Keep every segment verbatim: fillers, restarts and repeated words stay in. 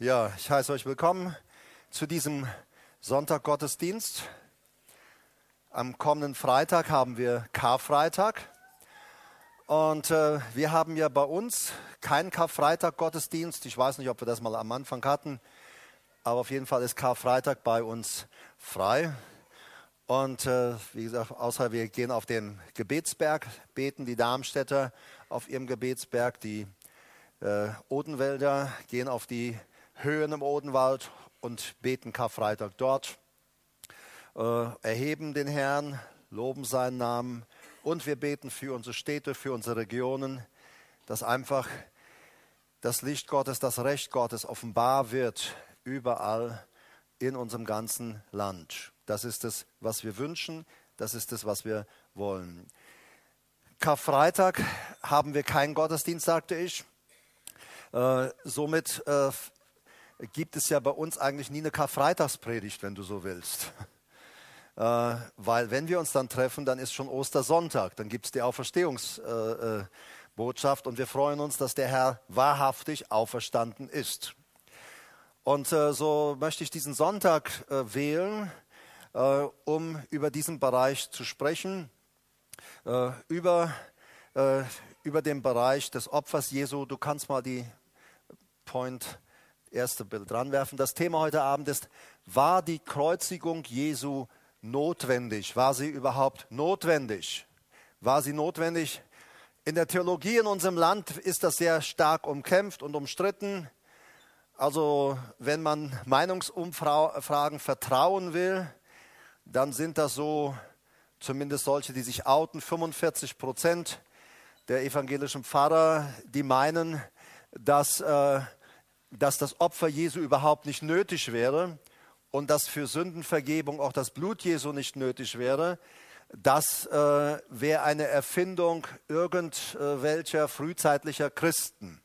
Ja, ich heiße euch willkommen zu diesem Sonntag-Gottesdienst. Am kommenden Freitag haben wir Karfreitag. Und äh, wir haben ja bei uns keinen Karfreitag-Gottesdienst. Ich weiß nicht, ob wir das mal am Anfang hatten, aber auf jeden Fall ist Karfreitag bei uns frei. Und äh, wie gesagt, außer wir gehen auf den Gebetsberg, beten die Darmstädter auf ihrem Gebetsberg, die äh, Odenwälder gehen auf die Höhen im Odenwald und beten Karfreitag dort, äh, erheben den Herrn, loben seinen Namen und wir beten für unsere Städte, für unsere Regionen, dass einfach das Licht Gottes, das Recht Gottes offenbar wird überall in unserem ganzen Land. Das ist es, was wir wünschen, das ist es, was wir wollen. Karfreitag haben wir keinen Gottesdienst, sagte ich. Äh, somit äh, gibt es ja bei uns eigentlich nie eine Karfreitagspredigt, wenn du so willst. Äh, weil wenn wir uns dann treffen, dann ist schon Ostersonntag, dann gibt es die Auferstehungsbotschaft äh, äh, und wir freuen uns, dass der Herr wahrhaftig auferstanden ist. Und äh, so möchte ich diesen Sonntag äh, wählen, äh, um über diesen Bereich zu sprechen, äh, über, äh, über den Bereich des Opfers Jesu. Du kannst mal die Point erste Bild ranwerfen. Das Thema heute Abend ist, war die Kreuzigung Jesu notwendig? War sie überhaupt notwendig? War sie notwendig? In der Theologie in unserem Land ist das sehr stark umkämpft und umstritten. Also wenn man Meinungsumfragen vertrauen will, dann sind das so, zumindest solche, die sich outen, fünfundvierzig Prozent der evangelischen Pfarrer, die meinen, dass äh, dass das Opfer Jesu überhaupt nicht nötig wäre und dass für Sündenvergebung auch das Blut Jesu nicht nötig wäre. Das äh, wäre eine Erfindung irgendwelcher frühzeitlicher Christen.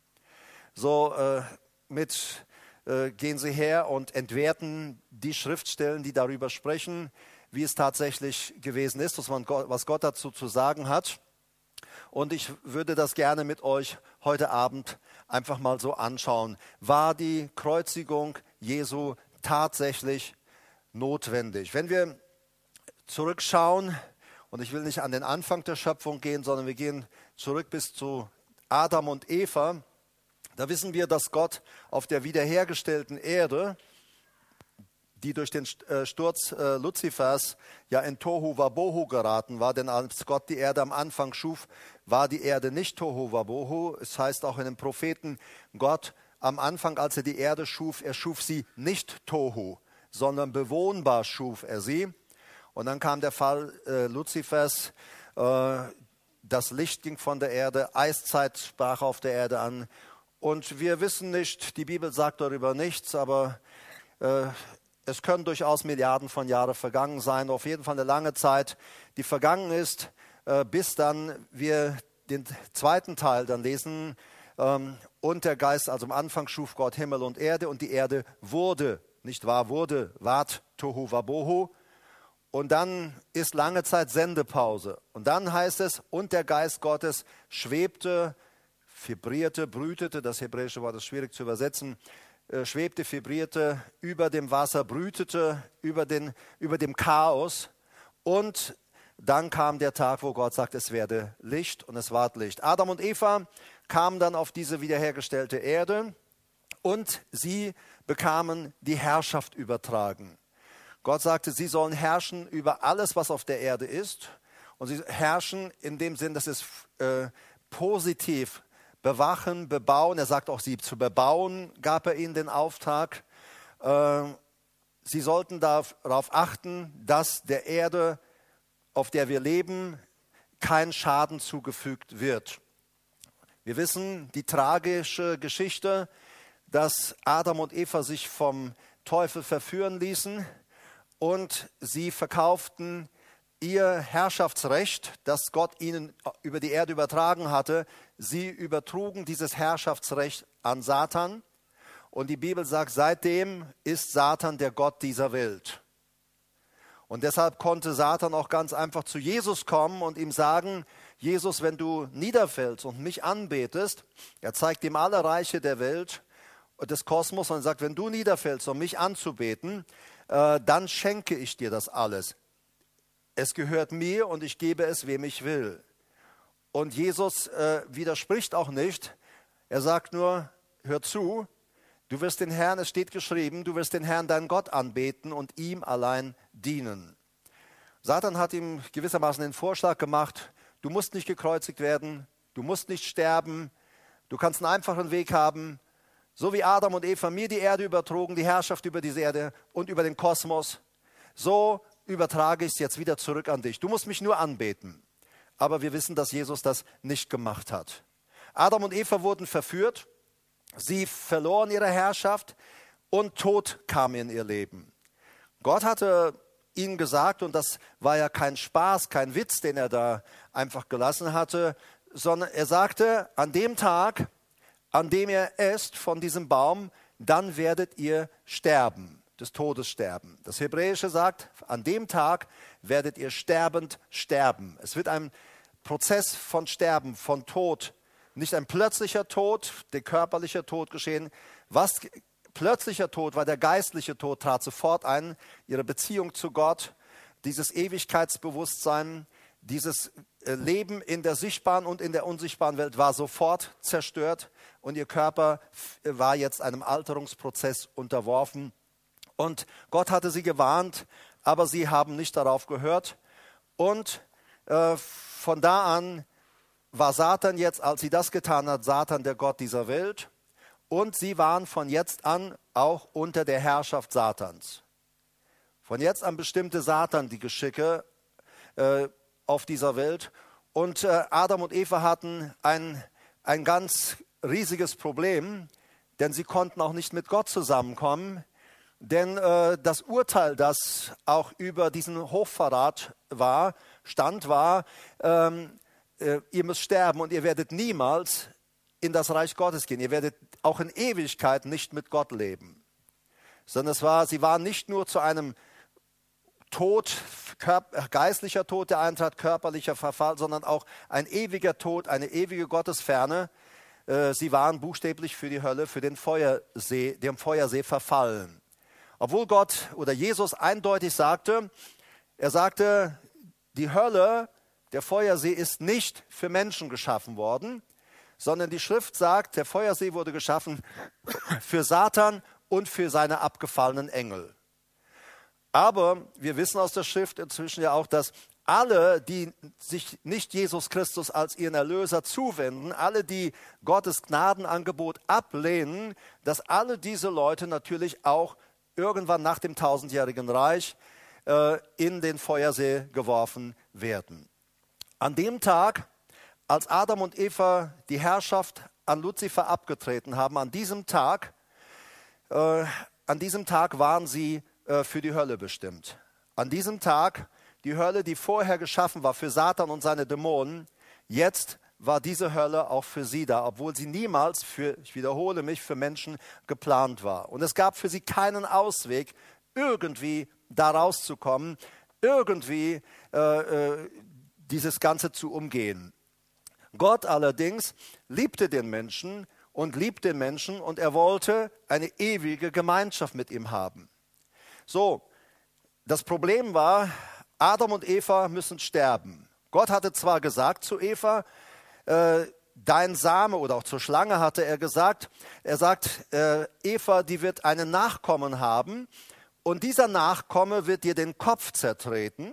So äh, mit äh, gehen sie her und entwerten die Schriftstellen, die darüber sprechen, wie es tatsächlich gewesen ist, was, man, was Gott dazu zu sagen hat. Und ich würde das gerne mit euch heute Abend einfach mal so anschauen. War die Kreuzigung Jesu tatsächlich notwendig? Wenn wir zurückschauen, und ich will nicht an den Anfang der Schöpfung gehen, sondern wir gehen zurück bis zu Adam und Eva, da wissen wir, dass Gott auf der wiederhergestellten Erde, die durch den Sturz äh, Luzifers ja in Tohu Wabohu geraten war, denn als Gott die Erde am Anfang schuf, war die Erde nicht Tohu Wabohu. Es heißt auch in den Propheten, Gott am Anfang, als er die Erde schuf, er schuf sie nicht Tohu, sondern bewohnbar schuf er sie. Und dann kam der Fall äh, Luzifers, äh, das Licht ging von der Erde, Eiszeit brach auf der Erde an. Und wir wissen nicht, die Bibel sagt darüber nichts, aber äh, es können durchaus Milliarden von Jahren vergangen sein, auf jeden Fall eine lange Zeit, die vergangen ist, äh, bis dann wir den zweiten Teil dann lesen. Ähm, und der Geist, also am Anfang schuf Gott Himmel und Erde und die Erde wurde, nicht wahr, wurde, ward Tohu Wabohu. Und dann ist lange Zeit Sendepause. Und dann heißt es, und der Geist Gottes schwebte, vibrierte, brütete, das hebräische Wort ist schwierig zu übersetzen, schwebte, vibrierte, über dem Wasser, brütete, über, den, über dem Chaos. Und dann kam der Tag, wo Gott sagt, es werde Licht und es ward Licht. Adam und Eva kamen dann auf diese wiederhergestellte Erde und sie bekamen die Herrschaft übertragen. Gott sagte, sie sollen herrschen über alles, was auf der Erde ist. Und sie herrschen in dem Sinn, dass es äh, positiv bewachen, bebauen. Er sagt auch, sie zu bebauen, gab er ihnen den Auftrag. Äh, sie sollten darauf achten, dass der Erde, auf der wir leben, kein Schaden zugefügt wird. Wir wissen die tragische Geschichte, dass Adam und Eva sich vom Teufel verführen ließen und sie verkauften ihr Herrschaftsrecht, das Gott ihnen über die Erde übertragen hatte. Sie übertrugen dieses Herrschaftsrecht an Satan. Und die Bibel sagt, seitdem ist Satan der Gott dieser Welt. Und deshalb konnte Satan auch ganz einfach zu Jesus kommen und ihm sagen, Jesus, wenn du niederfällst und mich anbetest, er zeigt ihm alle Reiche der Welt des Kosmos und sagt, wenn du niederfällst, um mich anzubeten, äh, dann schenke ich dir das alles. Es gehört mir und ich gebe es, wem ich will. Und Jesus äh, widerspricht auch nicht. Er sagt nur, hör zu, du wirst den Herrn, es steht geschrieben, du wirst den Herrn, deinen Gott anbeten und ihm allein dienen. Satan hat ihm gewissermaßen den Vorschlag gemacht, du musst nicht gekreuzigt werden, du musst nicht sterben, du kannst einen einfachen Weg haben, so wie Adam und Eva mir die Erde übertrugen, die Herrschaft über diese Erde und über den Kosmos, so übertrage ich es jetzt wieder zurück an dich. Du musst mich nur anbeten. Aber wir wissen, dass Jesus das nicht gemacht hat. Adam und Eva wurden verführt, sie verloren ihre Herrschaft und Tod kam in ihr Leben. Gott hatte ihnen gesagt, und das war ja kein Spaß, kein Witz, den er da einfach gelassen hatte, sondern er sagte, an dem Tag, an dem ihr esst von diesem Baum, dann werdet ihr sterben, des Todes sterben. Das Hebräische sagt, an dem Tag werdet ihr sterbend sterben. Es wird ein Prozess von Sterben, von Tod, nicht ein plötzlicher Tod, der körperliche Tod geschehen. Was plötzlicher Tod war, der geistliche Tod trat sofort ein, ihre Beziehung zu Gott, dieses Ewigkeitsbewusstsein, dieses Leben in der sichtbaren und in der unsichtbaren Welt war sofort zerstört und ihr Körper war jetzt einem Alterungsprozess unterworfen. Und Gott hatte sie gewarnt, aber sie haben nicht darauf gehört. Und äh, von da an war Satan jetzt, als sie das getan hat, Satan der Gott dieser Welt. Und sie waren von jetzt an auch unter der Herrschaft Satans. Von jetzt an bestimmte Satan die Geschicke äh, auf dieser Welt. Und äh, Adam und Eva hatten ein, ein ganz riesiges Problem, denn sie konnten auch nicht mit Gott zusammenkommen. Denn äh, das Urteil, das auch über diesen Hochverrat war, stand, war, ähm, äh, ihr müsst sterben und ihr werdet niemals in das Reich Gottes gehen. Ihr werdet auch in Ewigkeit nicht mit Gott leben. Sondern es war, sie waren nicht nur zu einem Tod, geistlicher Tod, der eintrat, körperlicher Verfall, sondern auch ein ewiger Tod, eine ewige Gottesferne. Äh, sie waren buchstäblich für die Hölle, für den Feuersee, dem Feuersee verfallen. Obwohl Gott oder Jesus eindeutig sagte, er sagte, die Hölle, der Feuersee ist nicht für Menschen geschaffen worden, sondern die Schrift sagt, der Feuersee wurde geschaffen für Satan und für seine abgefallenen Engel. Aber wir wissen aus der Schrift inzwischen ja auch, dass alle, die sich nicht Jesus Christus als ihren Erlöser zuwenden, alle, die Gottes Gnadenangebot ablehnen, dass alle diese Leute natürlich auch irgendwann nach dem tausendjährigen Reich äh, in den Feuersee geworfen werden. An dem Tag, als Adam und Eva die Herrschaft an Luzifer abgetreten haben, an diesem Tag, äh, an diesem Tag waren sie äh, für die Hölle bestimmt. An diesem Tag, die Hölle, die vorher geschaffen war für Satan und seine Dämonen, jetzt war diese Hölle auch für sie da, obwohl sie niemals für, ich wiederhole mich, für Menschen geplant war. Und es gab für sie keinen Ausweg, irgendwie da rauszukommen, irgendwie äh, äh, dieses Ganze zu umgehen. Gott allerdings liebte den Menschen und liebt den Menschen und er wollte eine ewige Gemeinschaft mit ihm haben. So, das Problem war, Adam und Eva müssen sterben. Gott hatte zwar gesagt zu Eva, äh, dein Same, oder auch zur Schlange hatte er gesagt, er sagt, äh, Eva, die wird einen Nachkommen haben und dieser Nachkomme wird dir den Kopf zertreten,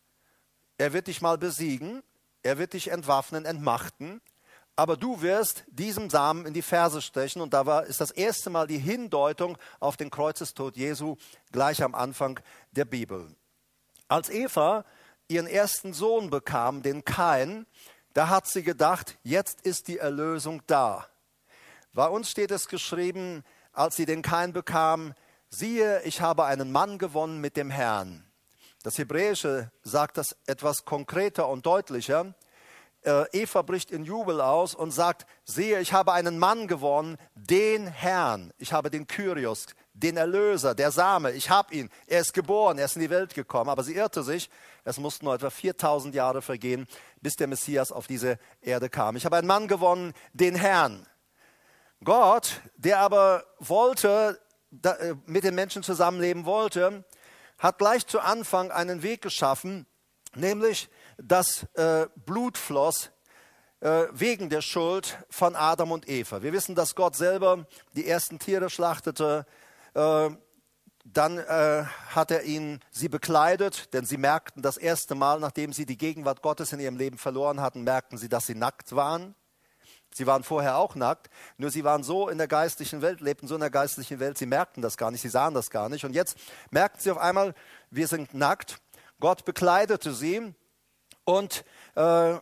er wird dich mal besiegen, er wird dich entwaffnen, entmachten, aber du wirst diesem Samen in die Ferse stechen. Und da war, ist das erste Mal die Hindeutung auf den Kreuzestod Jesu gleich am Anfang der Bibel. Als Eva ihren ersten Sohn bekam, den Kain, da hat sie gedacht, jetzt ist die Erlösung da. Bei uns steht es geschrieben, als sie den Kain bekam, siehe, ich habe einen Mann gewonnen mit dem Herrn. Das Hebräische sagt das etwas konkreter und deutlicher. Äh, Eva bricht in Jubel aus und sagt, siehe, ich habe einen Mann gewonnen, den Herrn. Ich habe den Kyrios, den Erlöser, der Same, ich habe ihn. Er ist geboren, er ist in die Welt gekommen. Aber sie irrte sich. Es mussten nur etwa viertausend Jahre vergehen, bis der Messias auf diese Erde kam. Ich habe einen Mann gewonnen, den Herrn. Gott, der aber wollte, da, äh, mit den Menschen zusammenleben wollte, hat gleich zu Anfang einen Weg geschaffen, nämlich das äh, Blut floss äh, wegen der Schuld von Adam und Eva. Wir wissen, dass Gott selber die ersten Tiere schlachtete. Äh, dann äh, hat er ihnen sie bekleidet, denn sie merkten das erste Mal, nachdem sie die Gegenwart Gottes in ihrem Leben verloren hatten, merkten sie, dass sie nackt waren. Sie waren vorher auch nackt, nur sie waren so in der geistlichen Welt, lebten so in der geistlichen Welt, sie merkten das gar nicht, sie sahen das gar nicht. Und jetzt merkten sie auf einmal, wir sind nackt. Gott bekleidete sie und äh,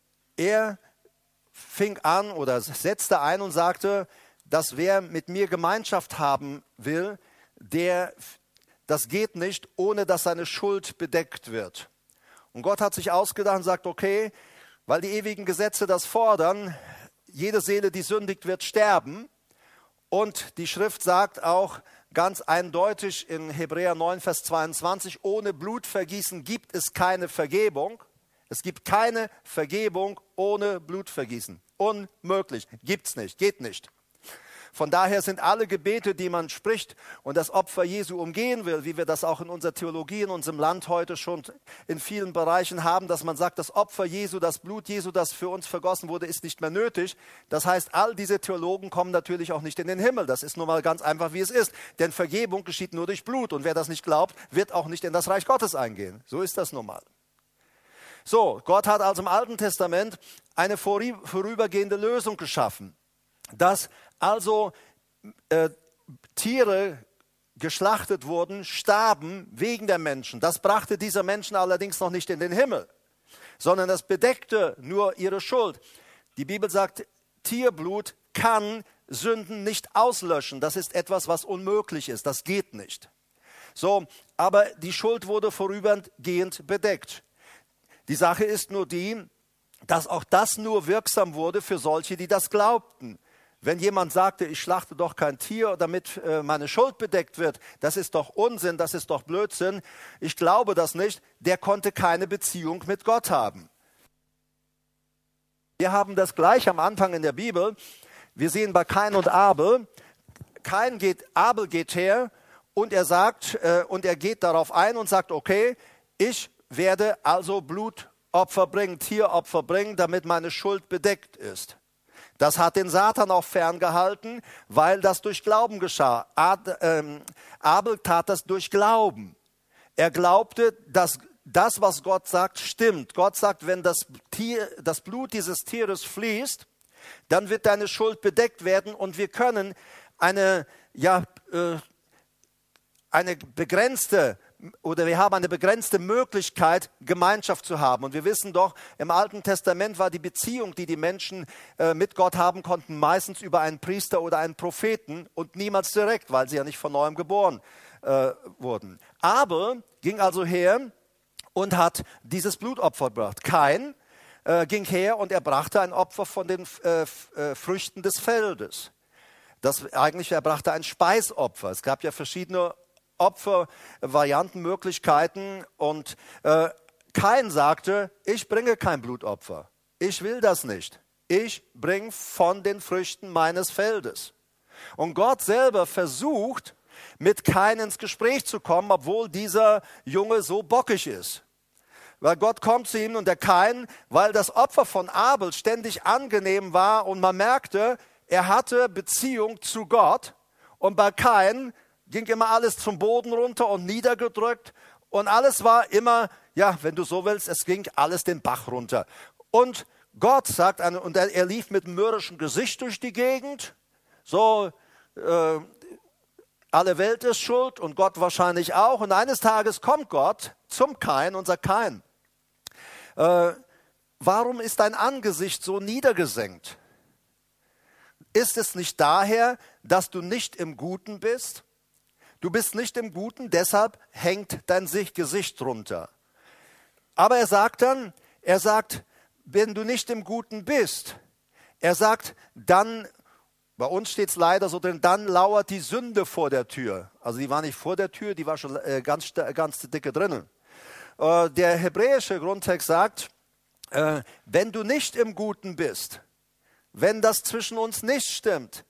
er fing an oder setzte ein und sagte, dass wer mit mir Gemeinschaft haben will, der, das geht nicht, ohne dass seine Schuld bedeckt wird. Und Gott hat sich ausgedacht und sagt, okay, weil die ewigen Gesetze das fordern, jede Seele, die sündigt, wird sterben. Und die Schrift sagt auch ganz eindeutig in Hebräer neun, Vers zweiundzwanzig, ohne Blutvergießen gibt es keine Vergebung. Es gibt keine Vergebung ohne Blutvergießen. Unmöglich, gibt's nicht, geht nicht. Von daher sind alle Gebete, die man spricht und das Opfer Jesu umgehen will, wie wir das auch in unserer Theologie in unserem Land heute schon in vielen Bereichen haben, dass man sagt, das Opfer Jesu, das Blut Jesu, das für uns vergossen wurde, ist nicht mehr nötig. Das heißt, all diese Theologen kommen natürlich auch nicht in den Himmel. Das ist nun mal ganz einfach, wie es ist. Denn Vergebung geschieht nur durch Blut und wer das nicht glaubt, wird auch nicht in das Reich Gottes eingehen. So ist das nun mal. So, Gott hat also im Alten Testament eine vorübergehende Lösung geschaffen, dass also äh, Tiere geschlachtet wurden, starben wegen der Menschen. Das brachte diese Menschen allerdings noch nicht in den Himmel, sondern das bedeckte nur ihre Schuld. Die Bibel sagt, Tierblut kann Sünden nicht auslöschen. Das ist etwas, was unmöglich ist. Das geht nicht. So, aber die Schuld wurde vorübergehend bedeckt. Die Sache ist nur die, dass auch das nur wirksam wurde für solche, die das glaubten. Wenn jemand sagte, ich schlachte doch kein Tier, damit äh, meine Schuld bedeckt wird, das ist doch Unsinn, das ist doch Blödsinn, ich glaube das nicht, der konnte keine Beziehung mit Gott haben. Wir haben das gleich am Anfang in der Bibel, wir sehen bei Kain und Abel, Kain geht, Abel geht her und er sagt, äh, und er geht darauf ein und sagt, okay, ich werde also Blutopfer bringen, Tieropfer bringen, damit meine Schuld bedeckt ist. Das hat den Satan auch ferngehalten, weil das durch Glauben geschah. Ad, ähm, Abel tat das durch Glauben. Er glaubte, dass das, was Gott sagt, stimmt. Gott sagt, wenn das, Tier, das Blut dieses Tieres fließt, dann wird deine Schuld bedeckt werden und wir können eine, ja, äh, eine begrenzte oder wir haben eine begrenzte Möglichkeit, Gemeinschaft zu haben. Und wir wissen doch, im Alten Testament war die Beziehung, die die Menschen äh, mit Gott haben konnten, meistens über einen Priester oder einen Propheten und niemals direkt, weil sie ja nicht von neuem geboren äh, wurden. Abel ging also her und hat dieses Blutopfer gebracht. Kain äh, ging her und er brachte ein Opfer von den äh, äh, Früchten des Feldes. Das eigentlich, er brachte ein Speisopfer. Es gab ja verschiedene Opfer, Varianten, Möglichkeiten und äh, Kain sagte, ich bringe kein Blutopfer, ich will das nicht, ich bringe von den Früchten meines Feldes. Und Gott selber versucht, mit Kain ins Gespräch zu kommen, obwohl dieser Junge so bockig ist. Weil Gott kommt zu ihm und der Kain, weil das Opfer von Abel ständig angenehm war und man merkte, er hatte Beziehung zu Gott und bei Kain ging immer alles zum Boden runter und niedergedrückt und alles war immer, ja, wenn du so willst, es ging alles den Bach runter. Und Gott sagt, und er, er lief mit einem mürrischen Gesicht durch die Gegend, so, äh, alle Welt ist schuld und Gott wahrscheinlich auch. Und eines Tages kommt Gott zum Kain und sagt, Kain, äh, warum ist dein Angesicht so niedergesenkt? Ist es nicht daher, dass du nicht im Guten bist? Du bist nicht im Guten, deshalb hängt dein Gesicht runter. Aber er sagt dann, er sagt, wenn du nicht im Guten bist, er sagt, dann, bei uns steht es leider so drin, dann lauert die Sünde vor der Tür. Also die war nicht vor der Tür, die war schon äh, ganz, ganz dicke drinnen. Äh, der hebräische Grundtext sagt, äh, wenn du nicht im Guten bist, wenn das zwischen uns nicht stimmt,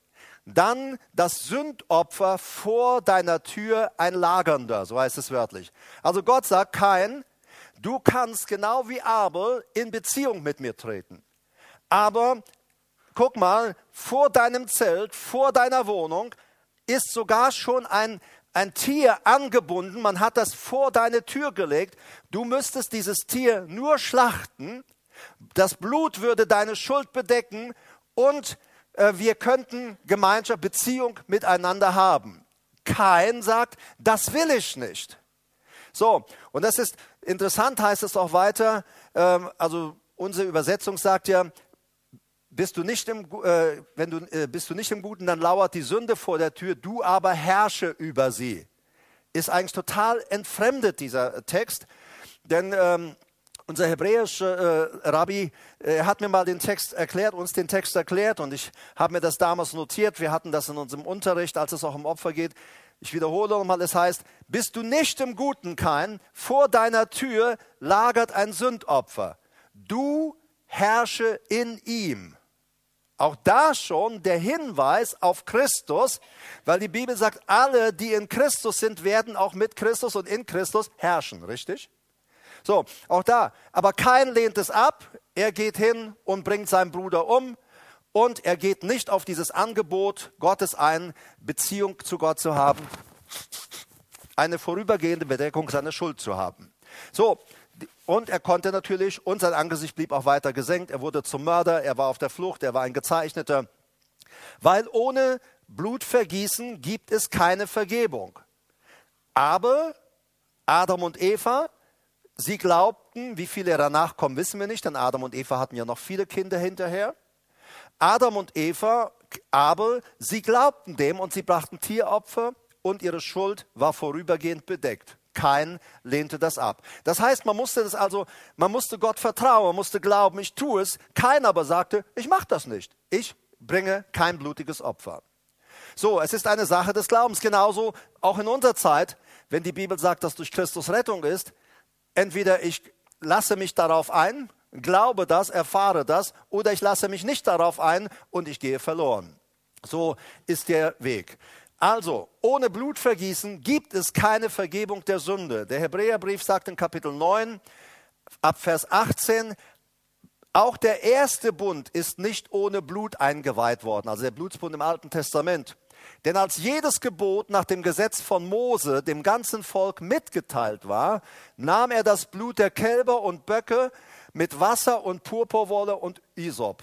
dann das Sündopfer vor deiner Tür ein Lagernder, so heißt es wörtlich. Also Gott sagt, Kain, du kannst genau wie Abel in Beziehung mit mir treten. Aber guck mal, vor deinem Zelt, vor deiner Wohnung ist sogar schon ein, ein Tier angebunden. Man hat das vor deine Tür gelegt. Du müsstest dieses Tier nur schlachten. Das Blut würde deine Schuld bedecken und äh, wir könnten Gemeinschaft, Beziehung miteinander haben. Kain sagt, das will ich nicht. So, und das ist interessant, heißt es auch weiter. Ähm, also unsere Übersetzung sagt ja, Bist du, nicht im, äh, wenn du, äh, bist du nicht im Guten, dann lauert die Sünde vor der Tür, du aber herrsche über sie. Ist eigentlich total entfremdet, dieser Text. Denn ähm, unser hebräischer äh, Rabbi äh, hat mir mal den Text erklärt, uns den Text erklärt und ich habe mir das damals notiert. Wir hatten das in unserem Unterricht, als es auch um Opfer geht. Ich wiederhole nochmal, es heißt, bist du nicht im Guten, Kain, vor deiner Tür lagert ein Sündopfer. Du herrsche in ihm. Auch da schon der Hinweis auf Christus, weil die Bibel sagt, alle, die in Christus sind, werden auch mit Christus und in Christus herrschen, richtig? So, auch da. Aber Kain lehnt es ab, er geht hin und bringt seinen Bruder um und er geht nicht auf dieses Angebot Gottes ein, Beziehung zu Gott zu haben, eine vorübergehende Bedeckung seiner Schuld zu haben. So, und er konnte natürlich, und sein Angesicht blieb auch weiter gesenkt, er wurde zum Mörder, er war auf der Flucht, er war ein Gezeichneter. Weil ohne Blutvergießen gibt es keine Vergebung. Aber Adam und Eva, sie glaubten, wie viele danach kommen, wissen wir nicht, denn Adam und Eva hatten ja noch viele Kinder hinterher. Adam und Eva, Abel, sie glaubten dem und sie brachten Tieropfer und ihre Schuld war vorübergehend bedeckt. Kain lehnte das ab. Das heißt, man musste das also, man musste Gott vertrauen, man musste glauben, ich tue es. Kain aber sagte, ich mache das nicht. Ich bringe kein blutiges Opfer. So, es ist eine Sache des Glaubens. Genauso auch in unserer Zeit, wenn die Bibel sagt, dass durch Christus Rettung ist, entweder ich lasse mich darauf ein, glaube das, erfahre das, oder ich lasse mich nicht darauf ein und ich gehe verloren. So ist der Weg. Also, ohne Blutvergießen gibt es keine Vergebung der Sünde. Der Hebräerbrief sagt in Kapitel neun, ab Vers achtzehn, auch der erste Bund ist nicht ohne Blut eingeweiht worden, also der Blutsbund im Alten Testament. Denn als jedes Gebot nach dem Gesetz von Mose dem ganzen Volk mitgeteilt war, nahm er das Blut der Kälber und Böcke mit Wasser und Purpurwolle und Isop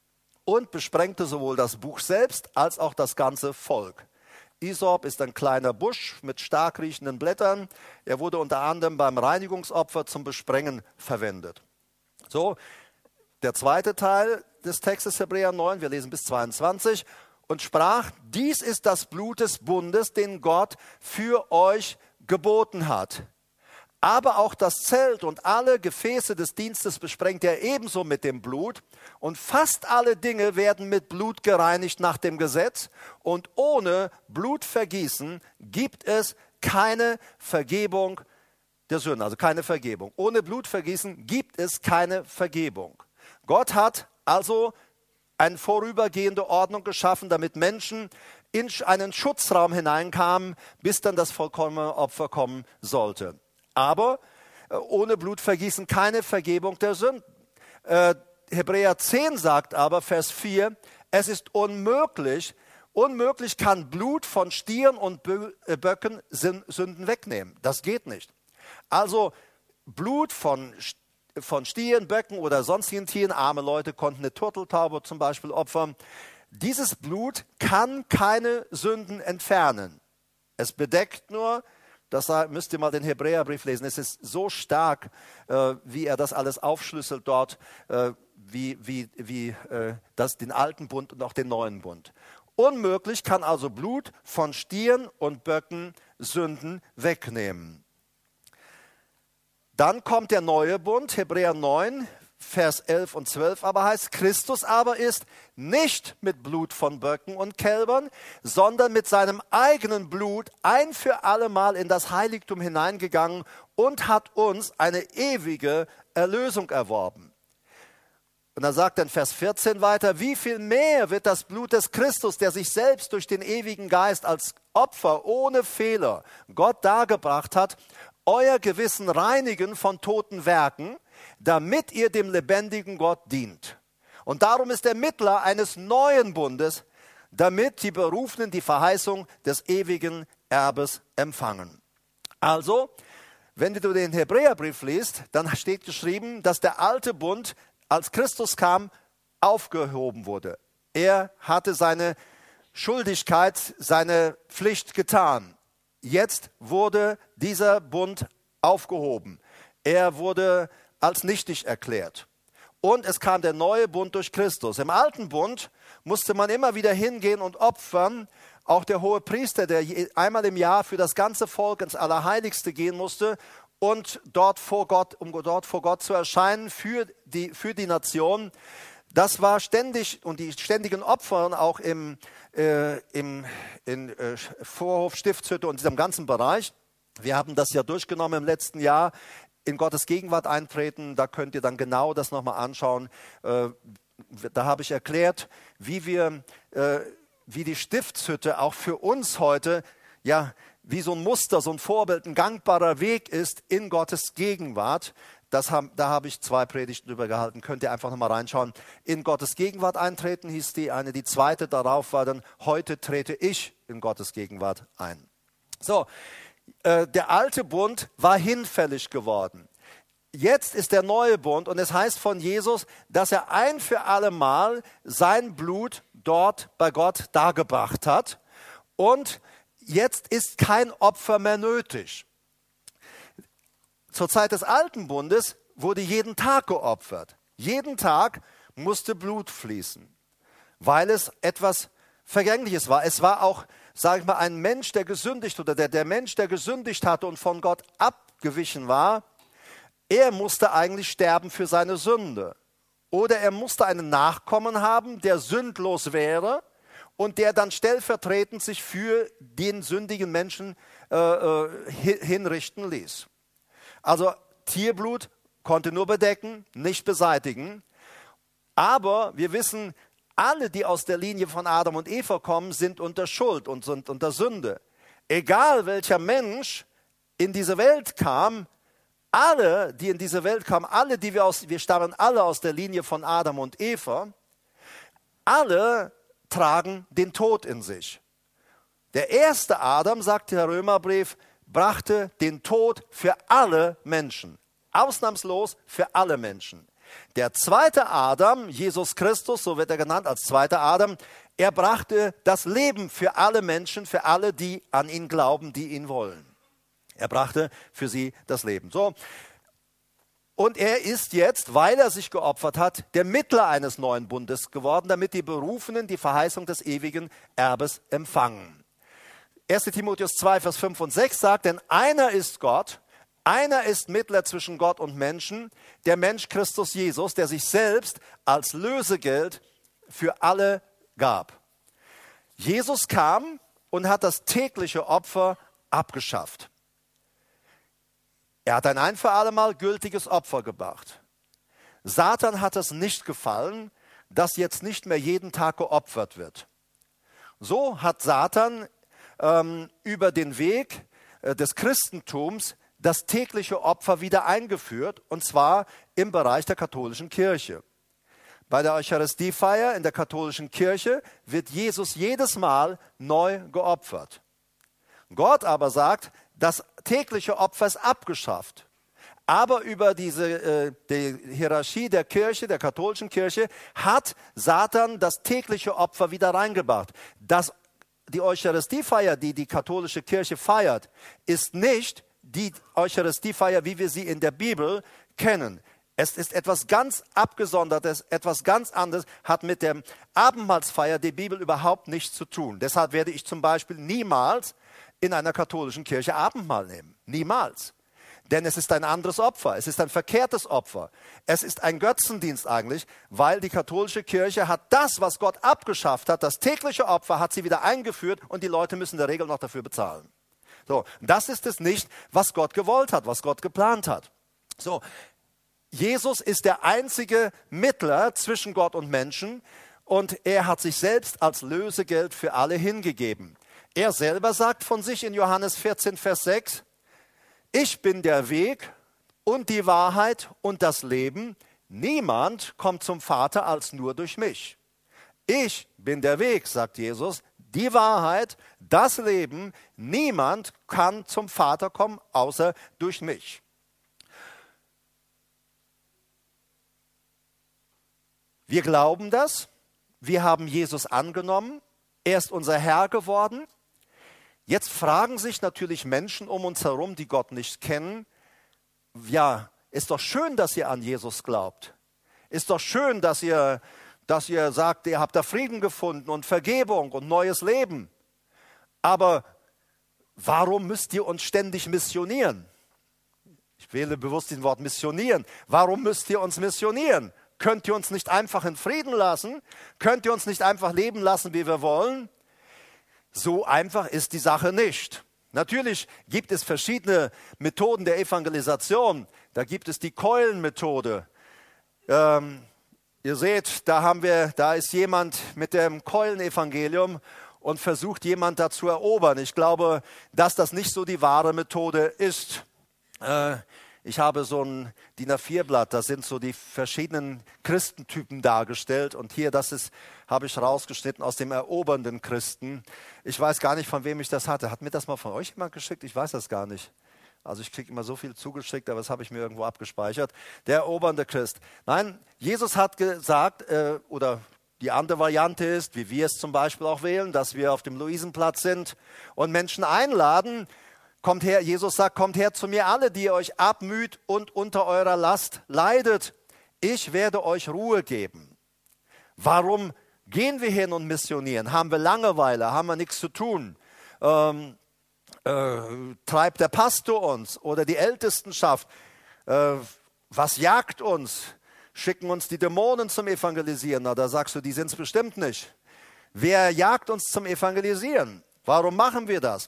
und besprengte sowohl das Buch selbst als auch das ganze Volk. Isop ist ein kleiner Busch mit stark riechenden Blättern. Er wurde unter anderem beim Reinigungsopfer zum Besprengen verwendet. So, der zweite Teil des Textes Hebräer neun, wir lesen bis zweiundzwanzig, und sprach, dies ist das Blut des Bundes, den Gott für euch geboten hat. Aber auch das Zelt und alle Gefäße des Dienstes besprengt er ebenso mit dem Blut. Und fast alle Dinge werden mit Blut gereinigt nach dem Gesetz. Und ohne Blutvergießen gibt es keine Vergebung der Sünden, also keine Vergebung. Ohne Blutvergießen gibt es keine Vergebung. Gott hat also eine vorübergehende Ordnung geschaffen, damit Menschen in einen Schutzraum hineinkamen, bis dann das vollkommene Opfer kommen sollte. Aber äh, ohne Blutvergießen keine Vergebung der Sünden. Äh, Hebräer zehn sagt aber, Vers vier, es ist unmöglich, unmöglich kann Blut von Stieren und Bö äh, Böcken Sünden wegnehmen. Das geht nicht. Also Blut von, von Stieren, Böcken oder sonstigen Tieren, arme Leute konnten eine Turteltaube zum Beispiel opfern. Dieses Blut kann keine Sünden entfernen. Es bedeckt nur. Das müsst ihr mal den Hebräerbrief lesen. Es ist so stark, äh, wie er das alles aufschlüsselt dort, äh, wie, wie, wie äh, das, den alten Bund und auch den neuen Bund. Unmöglich kann also Blut von Stieren und Böcken Sünden wegnehmen. Dann kommt der neue Bund, Hebräer neun, Vers elf und zwölf, aber heißt, Christus aber ist nicht mit Blut von Böcken und Kälbern, sondern mit seinem eigenen Blut ein für allemal in das Heiligtum hineingegangen und hat uns eine ewige Erlösung erworben. Und dann sagt er in Vers vierzehn weiter, wie viel mehr wird das Blut des Christus, der sich selbst durch den ewigen Geist als Opfer ohne Fehler Gott dargebracht hat, euer Gewissen reinigen von toten Werken, damit ihr dem lebendigen Gott dient. Und darum ist er Mittler eines neuen Bundes, damit die Berufenen die Verheißung des ewigen Erbes empfangen. Also, wenn du den Hebräerbrief liest, dann steht geschrieben, dass der alte Bund, als Christus kam, aufgehoben wurde. Er hatte seine Schuldigkeit, seine Pflicht getan. Jetzt wurde dieser Bund aufgehoben. Er wurde als nichtig erklärt. Und es kam der neue Bund durch Christus. Im alten Bund musste man immer wieder hingehen und opfern. Auch der hohe Priester, der einmal im Jahr für das ganze Volk ins Allerheiligste gehen musste und dort vor Gott, um dort vor Gott zu erscheinen für die, für die Nation. Das war ständig, und die ständigen Opfer auch im, äh, im in, äh, Vorhof, Stiftshütte und diesem ganzen Bereich. Wir haben das ja durchgenommen im letzten Jahr. In Gottes Gegenwart eintreten, da könnt ihr dann genau das nochmal anschauen. Äh, da habe ich erklärt, wie wir, äh, wie die Stiftshütte auch für uns heute, ja, wie so ein Muster, so ein Vorbild, ein gangbarer Weg ist in Gottes Gegenwart. Das haben, da habe ich zwei Predigten drüber gehalten, könnt ihr einfach nochmal reinschauen. In Gottes Gegenwart eintreten hieß die eine, die zweite darauf war dann, heute trete ich in Gottes Gegenwart ein. So, äh, der alte Bund war hinfällig geworden. Jetzt ist der neue Bund und es heißt von Jesus, dass er ein für alle Mal sein Blut dort bei Gott dargebracht hat und jetzt ist kein Opfer mehr nötig. Zur Zeit des alten Bundes wurde jeden Tag geopfert. Jeden Tag musste Blut fließen, weil es etwas Vergängliches war. Es war auch, sage ich mal, ein Mensch, der gesündigt oder der, der Mensch, der gesündigt hatte und von Gott abgewichen war, er musste eigentlich sterben für seine Sünde. Oder er musste einen Nachkommen haben, der sündlos wäre und der dann stellvertretend sich für den sündigen Menschen äh, äh, hinrichten ließ. Also Tierblut konnte nur bedecken, nicht beseitigen. Aber wir wissen, alle, die aus der Linie von Adam und Eva kommen, sind unter Schuld und sind unter Sünde. Egal welcher Mensch in diese Welt kam, alle, die in diese Welt kamen, alle, die wir aus, wir stammen alle aus der Linie von Adam und Eva, alle tragen den Tod in sich. Der erste Adam, sagt der Römerbrief, brachte den Tod für alle Menschen. Ausnahmslos für alle Menschen. Der zweite Adam, Jesus Christus, so wird er genannt als zweiter Adam, er brachte das Leben für alle Menschen, für alle, die an ihn glauben, die ihn wollen. Er brachte für sie das Leben. So. Und er ist jetzt, weil er sich geopfert hat, der Mittler eines neuen Bundes geworden, damit die Berufenen die Verheißung des ewigen Erbes empfangen. erster Timotheus zwei, Vers fünf und sechs sagt, denn einer ist Gott, einer ist Mittler zwischen Gott und Menschen, der Mensch Christus Jesus, der sich selbst als Lösegeld für alle gab. Jesus kam und hat das tägliche Opfer abgeschafft. Er hat ein ein für alle Mal gültiges Opfer gebracht. Satan hat es nicht gefallen, dass jetzt nicht mehr jeden Tag geopfert wird. So hat Satan ähm, über den Weg äh, des Christentums das tägliche Opfer wieder eingeführt, und zwar im Bereich der katholischen Kirche. Bei der Eucharistiefeier in der katholischen Kirche wird Jesus jedes Mal neu geopfert. Gott aber sagt, das tägliche Opfer ist abgeschafft. Aber über diese äh, die Hierarchie der Kirche, der katholischen Kirche, hat Satan das tägliche Opfer wieder reingebracht. Das, die Eucharistiefeier, die die katholische Kirche feiert, ist nicht die Eucharistiefeier, wie wir sie in der Bibel kennen. Es ist etwas ganz Abgesondertes, etwas ganz anderes, hat mit der Abendmahlsfeier der Bibel überhaupt nichts zu tun. Deshalb werde ich zum Beispiel niemals in einer katholischen Kirche Abendmahl nehmen. Niemals. Denn es ist ein anderes Opfer. Es ist ein verkehrtes Opfer. Es ist ein Götzendienst eigentlich, weil die katholische Kirche hat das, was Gott abgeschafft hat, das tägliche Opfer, hat sie wieder eingeführt und die Leute müssen in der Regel noch dafür bezahlen. So, das ist es nicht, was Gott gewollt hat, was Gott geplant hat. So, Jesus ist der einzige Mittler zwischen Gott und Menschen und er hat sich selbst als Lösegeld für alle hingegeben. Er selber sagt von sich in Johannes vierzehn, Vers sechs, ich bin der Weg und die Wahrheit und das Leben. Niemand kommt zum Vater als nur durch mich. Ich bin der Weg, sagt Jesus, die Wahrheit, das Leben. Niemand kann zum Vater kommen, außer durch mich. Wir glauben das. Wir haben Jesus angenommen. Er ist unser Herr geworden. Jetzt fragen sich natürlich Menschen um uns herum, die Gott nicht kennen, ja, ist doch schön, dass ihr an Jesus glaubt. Ist doch schön, dass ihr, dass ihr sagt, ihr habt da Frieden gefunden und Vergebung und neues Leben. Aber warum müsst ihr uns ständig missionieren? Ich wähle bewusst das Wort missionieren. Warum müsst ihr uns missionieren? Könnt ihr uns nicht einfach in Frieden lassen? Könnt ihr uns nicht einfach leben lassen, wie wir wollen? So einfach ist die Sache nicht. Natürlich gibt es verschiedene Methoden der Evangelisation. Da gibt es die Keulenmethode. Ähm, ihr seht, da haben wir, da ist jemand mit dem Keulenevangelium und versucht jemand da zu erobern. Ich glaube, dass das nicht so die wahre Methode ist. Äh, Ich habe so ein D I N A vier Blatt, da sind so die verschiedenen Christentypen dargestellt. Und hier, das ist, habe ich rausgeschnitten aus dem erobernden Christen. Ich weiß gar nicht, von wem ich das hatte. Hat mir das mal von euch jemand geschickt? Ich weiß das gar nicht. Also ich kriege immer so viel zugeschickt, aber das habe ich mir irgendwo abgespeichert. Der erobernde Christ. Nein, Jesus hat gesagt, äh, oder die andere Variante ist, wie wir es zum Beispiel auch wählen, dass wir auf dem Luisenplatz sind und Menschen einladen. Kommt her, Jesus sagt, kommt her zu mir alle, die ihr euch abmüht und unter eurer Last leidet. Ich werde euch Ruhe geben. Warum gehen wir hin und missionieren? Haben wir Langeweile? Haben wir nichts zu tun? Ähm, äh, treibt der Pastor uns oder die Ältestenschaft? Äh, was jagt uns? Schicken uns die Dämonen zum Evangelisieren? Na, da sagst du, die sind es bestimmt nicht. Wer jagt uns zum Evangelisieren? Warum machen wir das?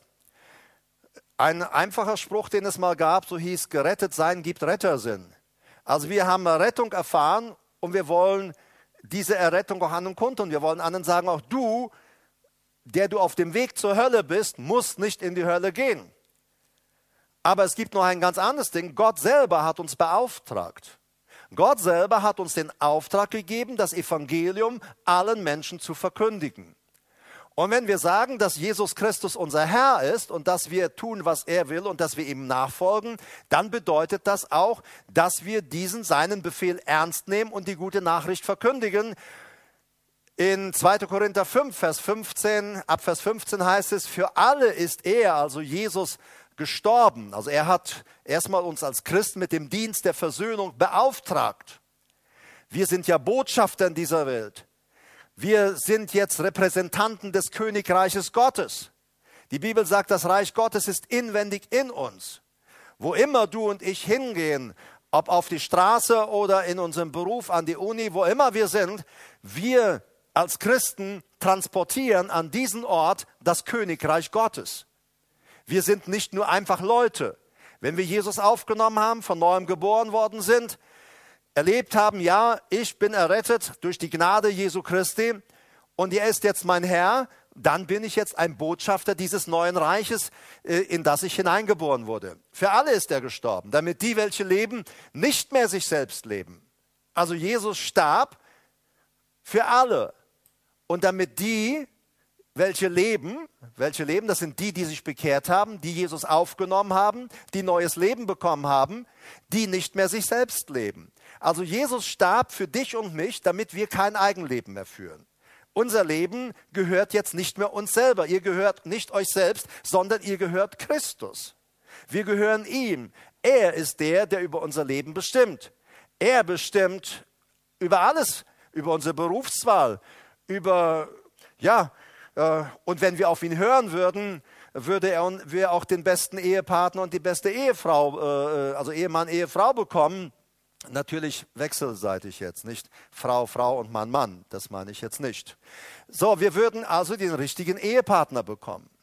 Ein einfacher Spruch, den es mal gab, so hieß, gerettet sein gibt Rettersinn. Also wir haben Errettung erfahren und wir wollen diese Errettung auch anderen kundtun. Wir wollen anderen sagen, auch du, der du auf dem Weg zur Hölle bist, musst nicht in die Hölle gehen. Aber es gibt noch ein ganz anderes Ding. Gott selber hat uns beauftragt. Gott selber hat uns den Auftrag gegeben, das Evangelium allen Menschen zu verkündigen. Und wenn wir sagen, dass Jesus Christus unser Herr ist und dass wir tun, was er will und dass wir ihm nachfolgen, dann bedeutet das auch, dass wir diesen seinen Befehl ernst nehmen und die gute Nachricht verkündigen. In zweiter Korinther fünf, Vers fünfzehn, ab Vers fünfzehn heißt es, für alle ist er, also Jesus, gestorben. Also er hat erstmal uns als Christen mit dem Dienst der Versöhnung beauftragt. Wir sind ja Botschafter in dieser Welt. Wir sind jetzt Repräsentanten des Königreiches Gottes. Die Bibel sagt, das Reich Gottes ist inwendig in uns. Wo immer du und ich hingehen, ob auf die Straße oder in unserem Beruf, an die Uni, wo immer wir sind, wir als Christen transportieren an diesen Ort das Königreich Gottes. Wir sind nicht nur einfach Leute. Wenn wir Jesus aufgenommen haben, von neuem geboren worden sind, erlebt haben, ja, ich bin errettet durch die Gnade Jesu Christi und er ist jetzt mein Herr, dann bin ich jetzt ein Botschafter dieses neuen Reiches, in das ich hineingeboren wurde. Für alle ist er gestorben, damit die, welche leben, nicht mehr sich selbst leben. Also Jesus starb für alle und damit die, welche leben, welche leben, das sind die, die sich bekehrt haben, die Jesus aufgenommen haben, die neues Leben bekommen haben, die nicht mehr sich selbst leben. Also Jesus starb für dich und mich, damit wir kein Eigenleben mehr führen. Unser Leben gehört jetzt nicht mehr uns selber. Ihr gehört nicht euch selbst, sondern ihr gehört Christus. Wir gehören ihm. Er ist der, der über unser Leben bestimmt. Er bestimmt über alles, über unsere Berufswahl, über, ja, äh, und wenn wir auf ihn hören würden, würde er wir auch den besten Ehepartner und die beste Ehefrau, äh, also Ehemann, Ehefrau bekommen. Natürlich wechselseitig jetzt, nicht Frau, Frau und Mann, Mann. Das meine ich jetzt nicht. So, wir würden also den richtigen Ehepartner bekommen.